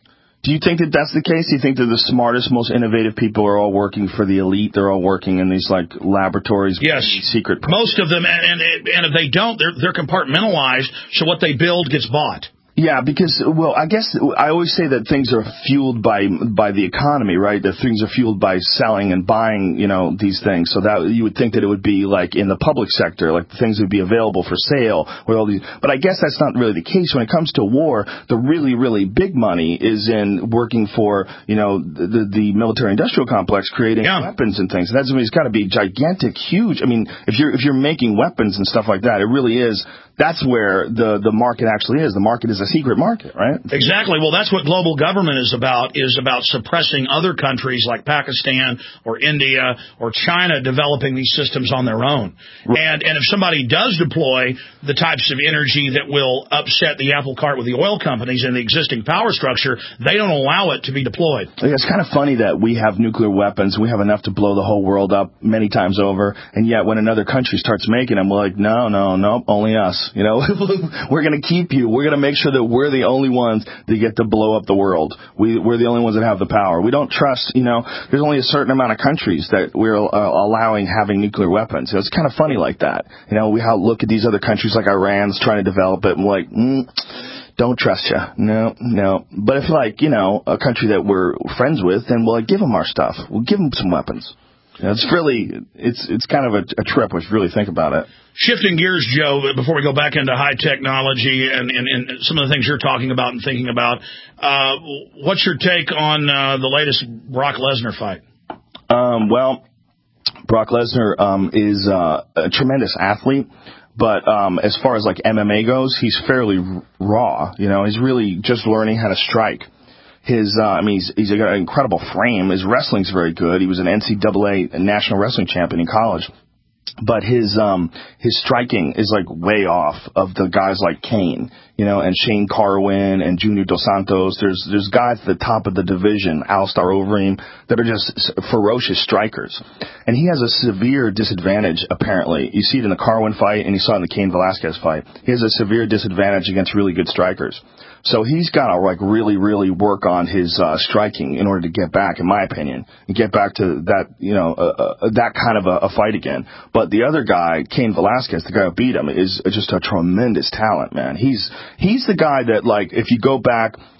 Do you think that that's the case? Do you think that the smartest, most innovative people are all working for the elite? They're all working in these, like, laboratories? Yes. Secret. Most of them, and, and, and if they don't, they're, they're compartmentalized, so what they build gets bought. Yeah, because, well, I guess I always say that things are fueled by by the economy, right? That things are fueled by selling and buying, you know, these things. So that you would think that it would be like in the public sector, like things would be available for sale with all these. But I guess that's not really the case. When it comes to war, the really, really big money is in working for, you know, the the military-industrial complex, creating yeah. weapons and things. And that's I mean, it's got to be gigantic, huge. I mean, if you're if you're making weapons and stuff like that, it really is. That's where the, the market actually is. The market is a secret market, right? Exactly. Well, that's what global government is about, is about suppressing other countries like Pakistan or India or China developing these systems on their own. Right. And and if somebody does deploy the types of energy that will upset the apple cart with the oil companies and the existing power structure, they don't allow it to be deployed. It's kind of funny that we have nuclear weapons. We have enough to blow the whole world up many times over. And yet when another country starts making them, we're like, no, no, no, only us. You know, we're going to keep you. We're going to make sure that we're the only ones that get to blow up the world. We, we're the only ones that have the power. We don't trust, you know, there's only a certain amount of countries that we're uh, allowing having nuclear weapons. It's kind of funny like that. You know, we look at these other countries like Iran's trying to develop it and we're like, mm, don't trust you. No, no. But if, like, you know, a country that we're friends with, then we'll like, give them our stuff. We'll give them some weapons. You know, it's really, it's it's kind of a, a trip if you really think about it. Shifting gears, Joe, before we go back into high technology and, and, and some of the things you're talking about and thinking about, uh, what's your take on uh, the latest Brock Lesnar fight? Um, well, Brock Lesnar um, is uh, a tremendous athlete. But um, as far as like M M A goes, he's fairly raw. You know, he's really just learning how to strike. His, uh, I mean, he's, he's got an incredible frame. His wrestling's very good. He was an N C double A national wrestling champion in college. But his, um, his striking is like way off of the guys like Kane, you know, and Shane Carwin and Junior Dos Santos. There's, there's guys at the top of the division, Alistair Overeem, that are just ferocious strikers. And he has a severe disadvantage, apparently. You see it in the Carwin fight and you saw it in the Cain Velasquez fight. He has a severe disadvantage against really good strikers. So he's got to like really, really work on his uh, striking in order to get back, in my opinion, and get back to that, you know, uh, uh, that kind of a, a fight again. But the other guy, Cain Velasquez, the guy who beat him, is just a tremendous talent, man. He's he's the guy that, like, if you go back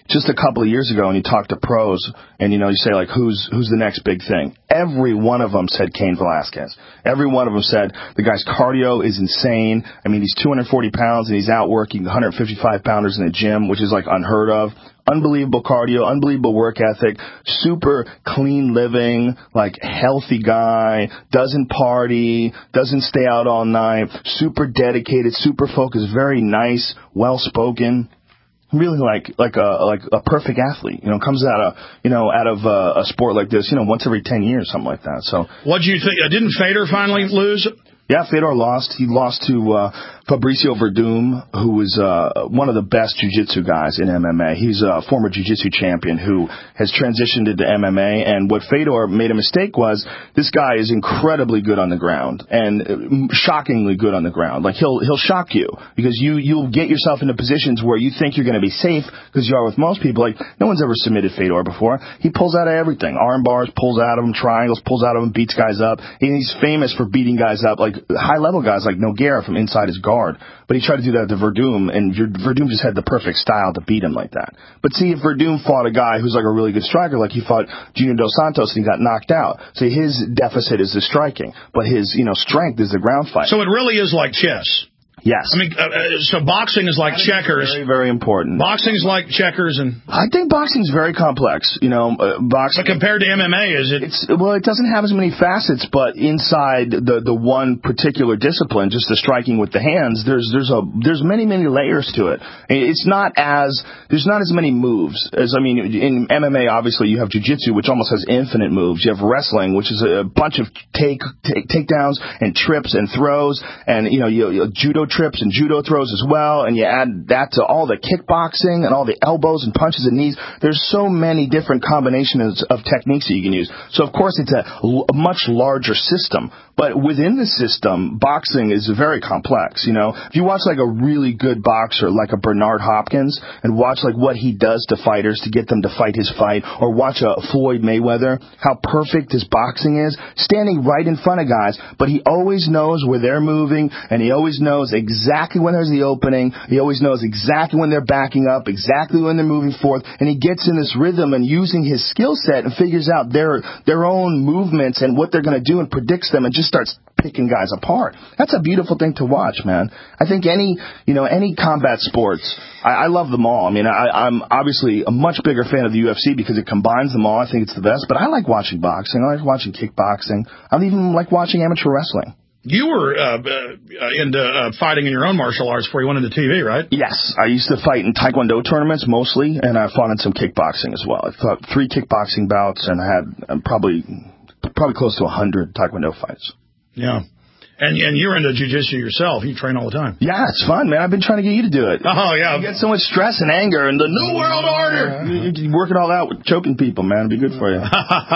just a couple of years ago, when you talk to pros, and you know, you say like, who's who's the next big thing? Every one of them said Cain Velasquez. Every one of them said the guy's cardio is insane. I mean, he's two hundred forty pounds and he's out working one hundred fifty-five pounders in a gym, which is like unheard of. Unbelievable cardio, unbelievable work ethic, super clean living, like healthy guy, doesn't party, doesn't stay out all night, super dedicated, super focused, very nice, well spoken. Really like like a like a perfect athlete, you know, comes out of you know out of uh, a sport like this, you know, once every ten years, something like that. So, what do you think? Uh, didn't Fedor finally lose? Yeah, Fedor lost. He lost to uh, Fabricio Verdum, who was uh, one of the best jiu-jitsu guys in M M A. He's a former jiu-jitsu champion who has transitioned into M M A. And what Fedor made a mistake was this guy is incredibly good on the ground and shockingly good on the ground. Like he'll he'll shock you because you you'll get yourself into positions where you think you're going to be safe because you are with most people. Like no one's ever submitted Fedor before. He pulls out of everything. Arm bars, pulls out of them. Triangles, pulls out of them. Beats guys up. And he's famous for beating guys up like high-level guys like Nogueira from inside his guard. But he tried to do that to Verdum, and Verdum just had the perfect style to beat him like that. But see, if Verdum fought a guy who's like a really good striker, like he fought Junior Dos Santos and he got knocked out, so his deficit is the striking, but his, you know, strength is the ground fight. So it really is like chess. Yes. I mean, uh, so boxing is like checkers. Very, very important. Boxing's like checkers, and I think boxing's very complex. You know, uh, boxing. But compared to M M A, is it? It's well, it doesn't have as many facets, but inside the the one particular discipline, just the striking with the hands, there's there's a there's many many layers to it. It's not as there's not as many moves as I mean in M M A. Obviously, you have jiu-jitsu, which almost has infinite moves. You have wrestling, which is a bunch of take take takedowns and trips and throws, and you know you, you judo trips and judo throws as well, and you add that to all the kickboxing and all the elbows and punches and knees. There's so many different combinations of techniques that you can use. So, of course, it's a, a much larger system. But within the system, boxing is very complex, you know. If you watch, like, a really good boxer, like a Bernard Hopkins, and watch, like, what he does to fighters to get them to fight his fight, or watch a Floyd Mayweather, how perfect his boxing is, standing right in front of guys, but he always knows where they're moving, and he always knows exactly when there's the opening, he always knows exactly when they're backing up, exactly when they're moving forth, and he gets in this rhythm and using his skill set and figures out their their own movements and what they're going to do and predicts them and just starts picking guys apart. That's a beautiful thing to watch, man. I think any, you know, any combat sports, I, I love them all. I mean, I, I'm obviously a much bigger fan of the U F C because it combines them all. I think it's the best, but I like watching boxing. I like watching kickboxing. I even like watching amateur wrestling. You were uh, uh, into uh, fighting in your own martial arts before you went into T V, right? Yes. I used to fight in Taekwondo tournaments mostly, and I fought in some kickboxing as well. I fought three kickboxing bouts and I had uh, probably probably close to one hundred Taekwondo fights. Yeah. And and you're into jiu-jitsu yourself. You train all the time. Yeah, it's fun, man. I've been trying to get you to do it. Oh, yeah. You get so much stress and anger and the New World Order. You, you work it all out with choking people, man. It'd be good for you.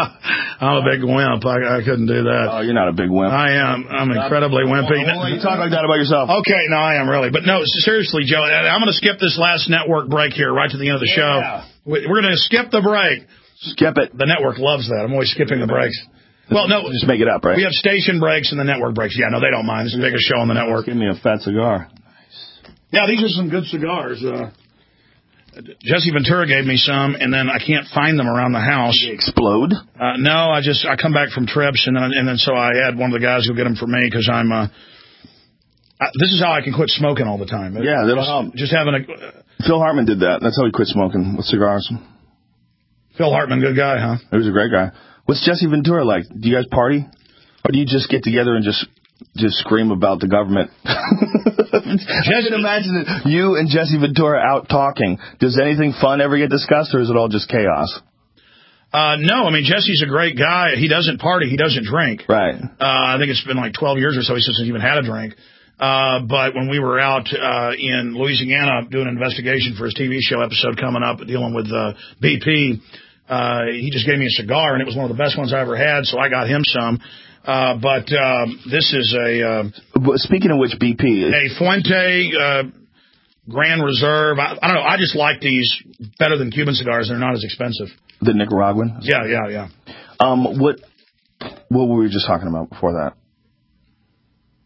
I'm a big wimp. I, I couldn't do that. Oh, you're not a big wimp. I am. I'm incredibly wimpy. Oh, you talk like that about yourself. Okay, no, I am really. But no, seriously, Joe, I'm going to skip this last network break here right to the end of the yeah. show. We're going to skip the break. Skip it. The network loves that. I'm always skipping the breaks. Well, no. Just make it up, right? We have station breaks and the network breaks. Yeah, no, they don't mind. This is the biggest show on the network. Give me a fat cigar. Nice. Yeah, these are some good cigars. Uh, Jesse Ventura gave me some, and then I can't find them around the house. Did they explode? Uh, no, I just I come back from trips, and then and then so I had one of the guys go get them for me because I'm. Uh, I, this is how I can quit smoking all the time. Yeah, that'll help. Just having a. Uh, Phil Hartman did that. That's how he quit smoking with cigars. Phil Hartman, good guy, huh? He was a great guy. What's Jesse Ventura like? Do you guys party? Or do you just get together and just just scream about the government? I can imagine that you and Jesse Ventura out talking. Does anything fun ever get discussed, or is it all just chaos? Uh, no, I mean, Jesse's a great guy. He doesn't party. He doesn't drink. Right. Uh, I think it's been like twelve years or so since he's even had a drink. Uh, but when we were out uh, in Louisiana doing an investigation for his T V show episode coming up, dealing with uh, B P, uh, he just gave me a cigar, and it was one of the best ones I ever had, so I got him some. Uh, but um, this is a... Uh, Speaking of which, B P... A Fuente uh, Grand Reserve. I, I don't know. I just like these better than Cuban cigars. They're not as expensive. The Nicaraguan? Yeah, yeah, yeah. Um, what, what were we just talking about before that?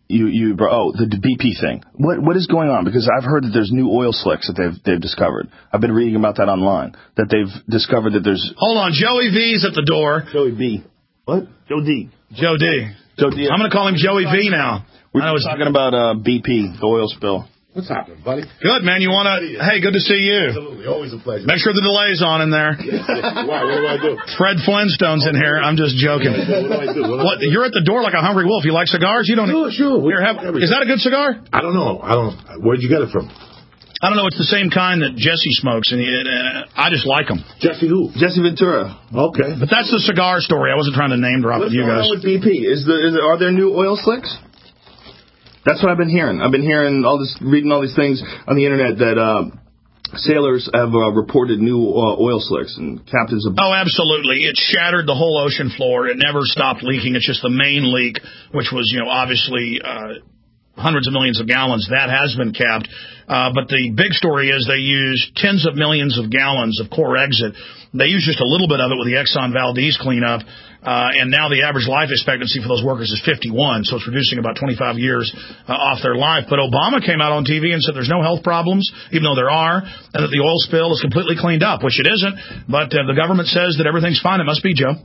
you you oh the B P thing. What what is going on? Because I've heard that there's new oil slicks that they've they've discovered. I've been reading about that online. That they've discovered that there's. Hold on, Joey V's at the door. Joey B. What? Joe D. Joe D. Joe D. I'm going to call him Joey V now. We're talking about uh, B P, the oil spill. What's happening, buddy? Good, man. You want to... Hey, good to see you. Absolutely. Always a pleasure. Make sure the delay's on in there. Why? What do I do? Fred Flintstone's in here. I'm just joking. What do I do? What what, do I do? You're at the door like a hungry wolf. You like cigars? You don't... Sure, sure. Here, have, is that a good cigar? I don't know. I don't... Where'd you get it from? I don't know. It's the same kind that Jesse smokes, and uh, I just like them. Jesse who? Jesse Ventura. Okay. But that's the cigar story. I wasn't trying to name drop What's with you guys. What's going on with B P? Is the, is, are there new oil slicks? That's what I've been hearing. I've been hearing all this, reading all these things on the internet that uh, sailors have uh, reported new uh, oil slicks and captains of. Oh, absolutely! It shattered the whole ocean floor. It never stopped leaking. It's just the main leak, which was, you know, obviously uh, hundreds of millions of gallons. That has been capped. Uh, but the big story is they used tens of millions of gallons of core exit. They used just a little bit of it with the Exxon Valdez cleanup. Uh, and now the average life expectancy for those workers is fifty-one, so it's reducing about twenty-five years uh, off their life. But Obama came out on T V and said there's no health problems, even though there are, and that the oil spill is completely cleaned up, which it isn't. But uh, the government says that everything's fine. It must be, Joe.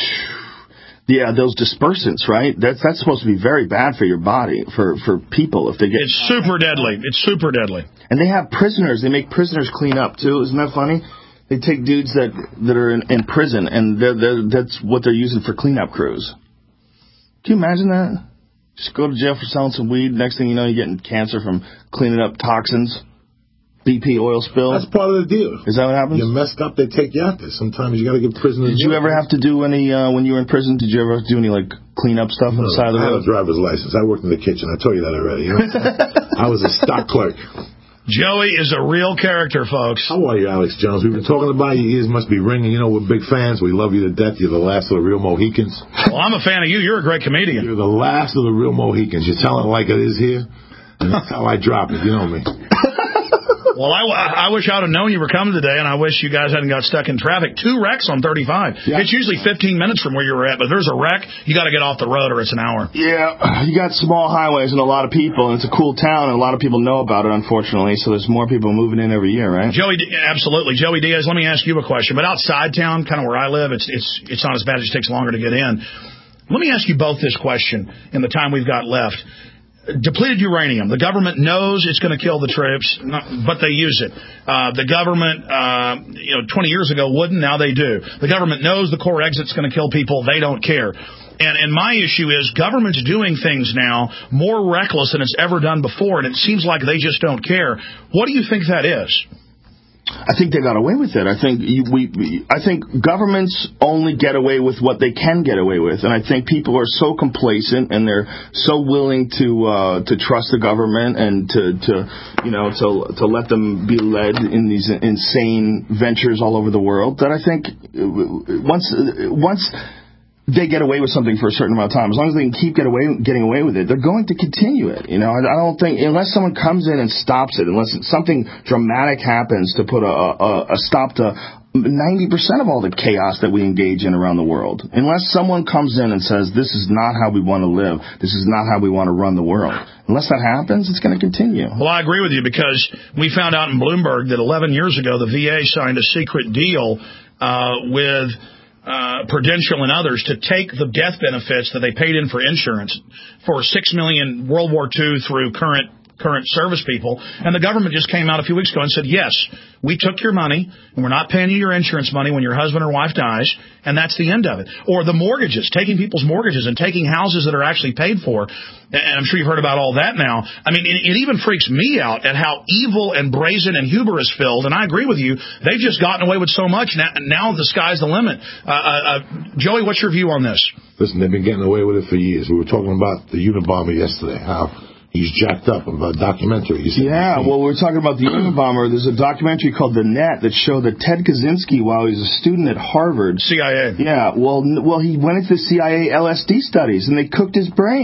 Yeah, those dispersants, right? That's that's supposed to be very bad for your body, for, for people if they get. It's super deadly. It's super deadly. And they have prisoners. They make prisoners clean up too. Isn't that funny? They take dudes that that are in, in prison, and they're, they're, that's what they're using for cleanup crews. Can you imagine that? Just go to jail for selling some weed. Next thing you know, you're getting cancer from cleaning up toxins. B P oil spill. That's part of the deal. Is that what happens? You're messed up, they take you out there. Sometimes you got to give prisoners. Did you ever have to do any, uh, when you were in prison, did you ever have to do any, like, cleanup stuff no, on the side of the road? I road? had a driver's license. I worked in the kitchen. I told you that already. You know? I was a stock clerk. Joey is a real character, folks. How are you, Alex Jones? We've been talking about you. Your ears must be ringing. You know, we're big fans. We love you to death. You're the last of the real Mohicans. Well, I'm a fan of you. You're a great comedian. You're the last of the real Mohicans. You're telling it like it is here. And that's how I drop it. You know me. Well, I, I wish I would have known you were coming today, and I wish you guys hadn't got stuck in traffic. Two wrecks on thirty-five. Yeah. It's usually fifteen minutes from where you were at, but if there's a wreck, you got to get off the road or it's an hour. Yeah, you got small highways and a lot of people, and it's a cool town, and a lot of people know about it, unfortunately, so there's more people moving in every year, right? Joey, absolutely. Joey Diaz, let me ask you a question. But outside town, kind of where I live, it's it's it's not as bad. It just takes longer to get in. Let me ask you both this question in the time we've got left. Depleted uranium. The government knows it's going to kill the troops, but they use it. Uh, the government, uh, you know, twenty years ago wouldn't. Now they do. The government knows the core exit's going to kill people. They don't care. And, and my issue is government's doing things now more reckless than it's ever done before, and it seems like they just don't care. What do you think that is? I think they got away with it. I think you, we, we, I think governments only get away with what they can get away with, and I think people are so complacent and they're so willing to uh, to trust the government and to, to you know to to let them be led in these insane ventures all over the world that I think once once. they get away with something for a certain amount of time. As long as they can keep get away, getting away with it, they're going to continue it. You know, I, I don't think, unless someone comes in and stops it, unless something dramatic happens to put a, a, a stop to ninety percent of all the chaos that we engage in around the world. Unless someone comes in and says, this is not how we want to live, this is not how we want to run the world. Unless that happens, it's going to continue. Well, I agree with you, because we found out in Bloomberg that eleven years ago the V A signed a secret deal uh, with Uh, Prudential and others to take the death benefits that they paid in for insurance for six million World War Two through current current service people, and the government just came out a few weeks ago and said, yes, we took your money, and we're not paying you your insurance money when your husband or wife dies, and that's the end of it. Or the mortgages, taking people's mortgages and taking houses that are actually paid for, and I'm sure you've heard about all that now. I mean, it, it even freaks me out at how evil and brazen and hubris-filled, and I agree with you, they've just gotten away with so much, now, now the sky's the limit. Uh, uh, Joey, what's your view on this? Listen, they've been getting away with it for years. We were talking about the Unabomber yesterday, how he's jacked up about a documentary. Yeah, well, we were talking about the Unabomber. There's a documentary called The Net that showed that Ted Kaczynski, while he was a student at Harvard... C I A. Yeah, well, well, he went into the C I A L S D studies, and they cooked his brain.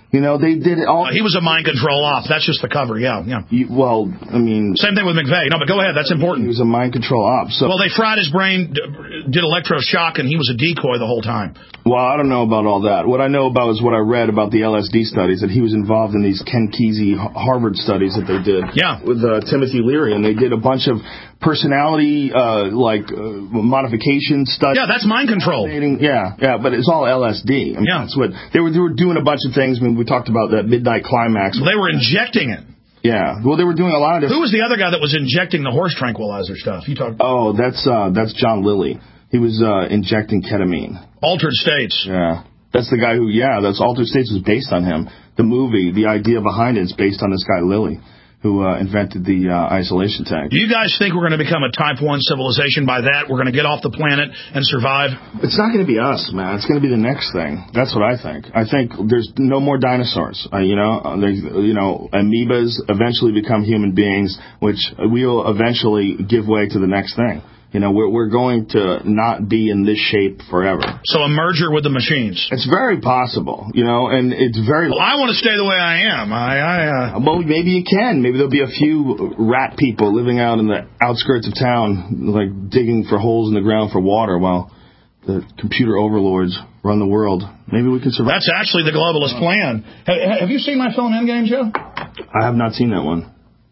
You know, they did it all. Uh, he was a mind control op. That's just the cover. Yeah, yeah. You, well, I mean, same thing with McVeigh. No, but go ahead. That's important. He was a mind control op. So. Well, they fried his brain, did electroshock, and he was a decoy the whole time. Well, I don't know about all that. What I know about is what I read about the L S D studies, that he was involved in these Ken Kesey Harvard studies that they did. Yeah. With uh, Timothy Leary, and they did a bunch of personality, uh, like, uh, modification studies. Yeah, that's mind control. Yeah, yeah, but it's all L S D. I mean, yeah. That's what, they were, they were doing a bunch of things. I mean, we talked about that Midnight Climax. They were injecting it. Yeah. Well, they were doing a lot of different... Who was the other guy that was injecting the horse tranquilizer stuff? You talked. Oh, that's, uh, that's John Lilly. He was, uh, injecting ketamine. Altered States. Yeah. That's the guy who, yeah, that's Altered States was based on him. The movie, the idea behind it is based on this guy, Lilly, who uh, invented the uh, isolation tank. Do you guys think we're going to become a type one civilization by that? We're going to get off the planet and survive? It's not going to be us, man. It's going to be the next thing. That's what I think. I think there's no more dinosaurs. Uh, you know, they, you know, amoebas eventually become human beings, which will eventually give way to the next thing. You know, we're we're going to not be in this shape forever. So a merger with the machines. It's very possible, you know, and it's very... Well, I want to stay the way I am. I, I uh... Well, maybe you can. Maybe there'll be a few rat people living out in the outskirts of town, like digging for holes in the ground for water while the computer overlords run the world. Maybe we can survive. That's actually the globalist plan. Have you seen my film Endgame, Joe? I have not seen that one.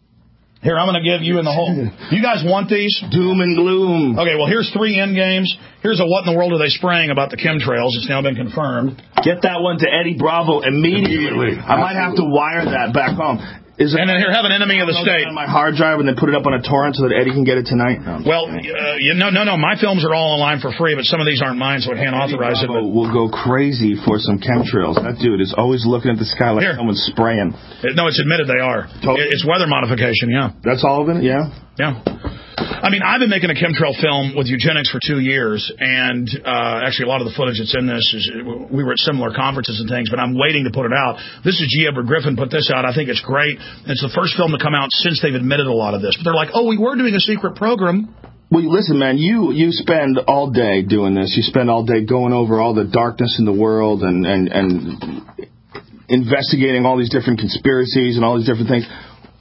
Here, I'm going to give you in the whole... You guys want these? Doom and gloom. Okay, well, here's three end games. Here's a what in the world are they spraying about the chemtrails. It's now been confirmed. Get that one to Eddie Bravo immediately. immediately. I might have to wire that back home. Is it, and then here, have an enemy of the state. On my hard drive and then put it up on a torrent so that Eddie can get it tonight? No, well, uh, you, no, no, no. My films are all online for free, but some of these aren't mine, so I can't authorize it. But we'll go crazy for some chemtrails. That dude is always looking at the sky like here. Someone's spraying. No, it's admitted they are. Totally. It's weather modification, yeah. That's all of it? Yeah? Yeah. I mean, I've been making a chemtrail film with eugenics for two years, and uh, actually a lot of the footage that's in this is we were at similar conferences and things, but I'm waiting to put it out. This is G. Edward Griffin put this out. I think it's great. It's the first film to come out since they've admitted a lot of this. But they're like, oh, we were doing a secret program. Well, listen, man, you, you spend all day doing this. You spend all day going over all the darkness in the world and, and, and investigating all these different conspiracies and all these different things.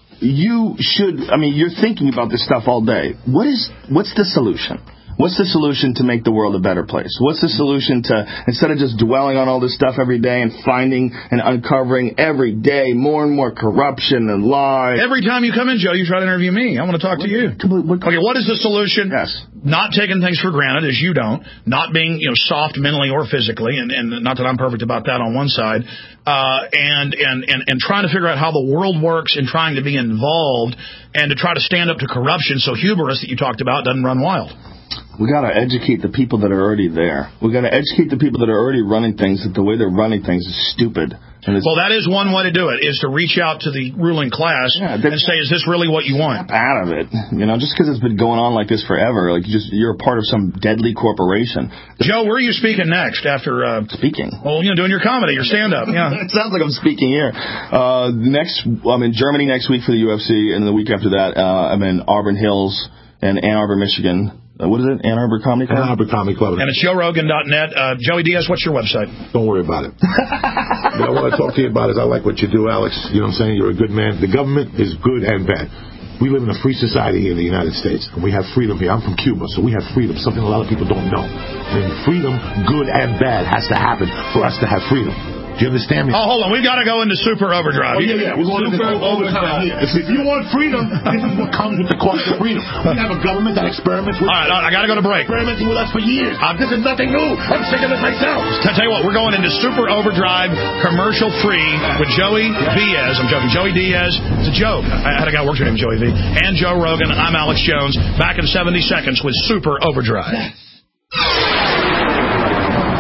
You should, I mean, you're thinking about this stuff all day. What is, what's the solution? What's the solution to make the world a better place? What's the solution to, instead of just dwelling on all this stuff every day and finding and uncovering every day more and more corruption and lies? Every time you come in, Joe, you try to interview me. I want to talk to you. Okay, what is the solution? Yes. Not taking things for granted, as you don't. Not being, you know, soft mentally or physically, and, and not that I'm perfect about that on one side. Uh, and, and, and, and trying to figure out how the world works and trying to be involved and to try to stand up to corruption so hubris that you talked about doesn't run wild. We got to educate the people that are already there. We got to educate the people that are already running things that the way they're running things is stupid. And well, that is one way to do it, is to reach out to the ruling class yeah, and say, is this really what you want? Out of it. You know, just because it's been going on like this forever, like you just, you're a part of some deadly corporation. Joe, where are you speaking next after... Uh, speaking? Well, you know, doing your comedy, your stand-up. Yeah. It sounds like I'm speaking here. Uh, next, I'm in Germany next week for the U F C, and the week after that, uh, I'm in Auburn Hills and Ann Arbor, Michigan. Uh, what is it? Ann Arbor Comedy Club? Ann Arbor Comedy Club. And it's joe rogan dot net. Uh, Joey Diaz, what's your website? Don't worry about it. What I want to talk to you about is I like what you do, Alex. You know what I'm saying? You're a good man. The government is good and bad. We live in a free society here in the United States, and we have freedom here. I'm from Cuba, so we have freedom, something a lot of people don't know. And freedom, good and bad, has to happen for us to have freedom. Do you understand me? Oh, hold on. We've got to go into super overdrive. Oh, yeah, yeah. We're going super into overdrive here. If you want freedom, this is what comes with the cost of freedom. We have a government that experiments with... All right, I got to go to break. Experimenting with us for years. Uh, this is nothing new. I'm sick of it myself. I'll tell you what, we're going into super overdrive, commercial-free with Joey Diaz. I'm joking. Joey Diaz. It's a joke. I had a guy work with him, Joey V. And Joe Rogan. I'm Alex Jones. Back in seventy seconds with super overdrive. Yes.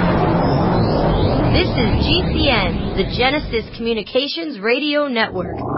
This is G C N, the Genesis Communications Radio Network.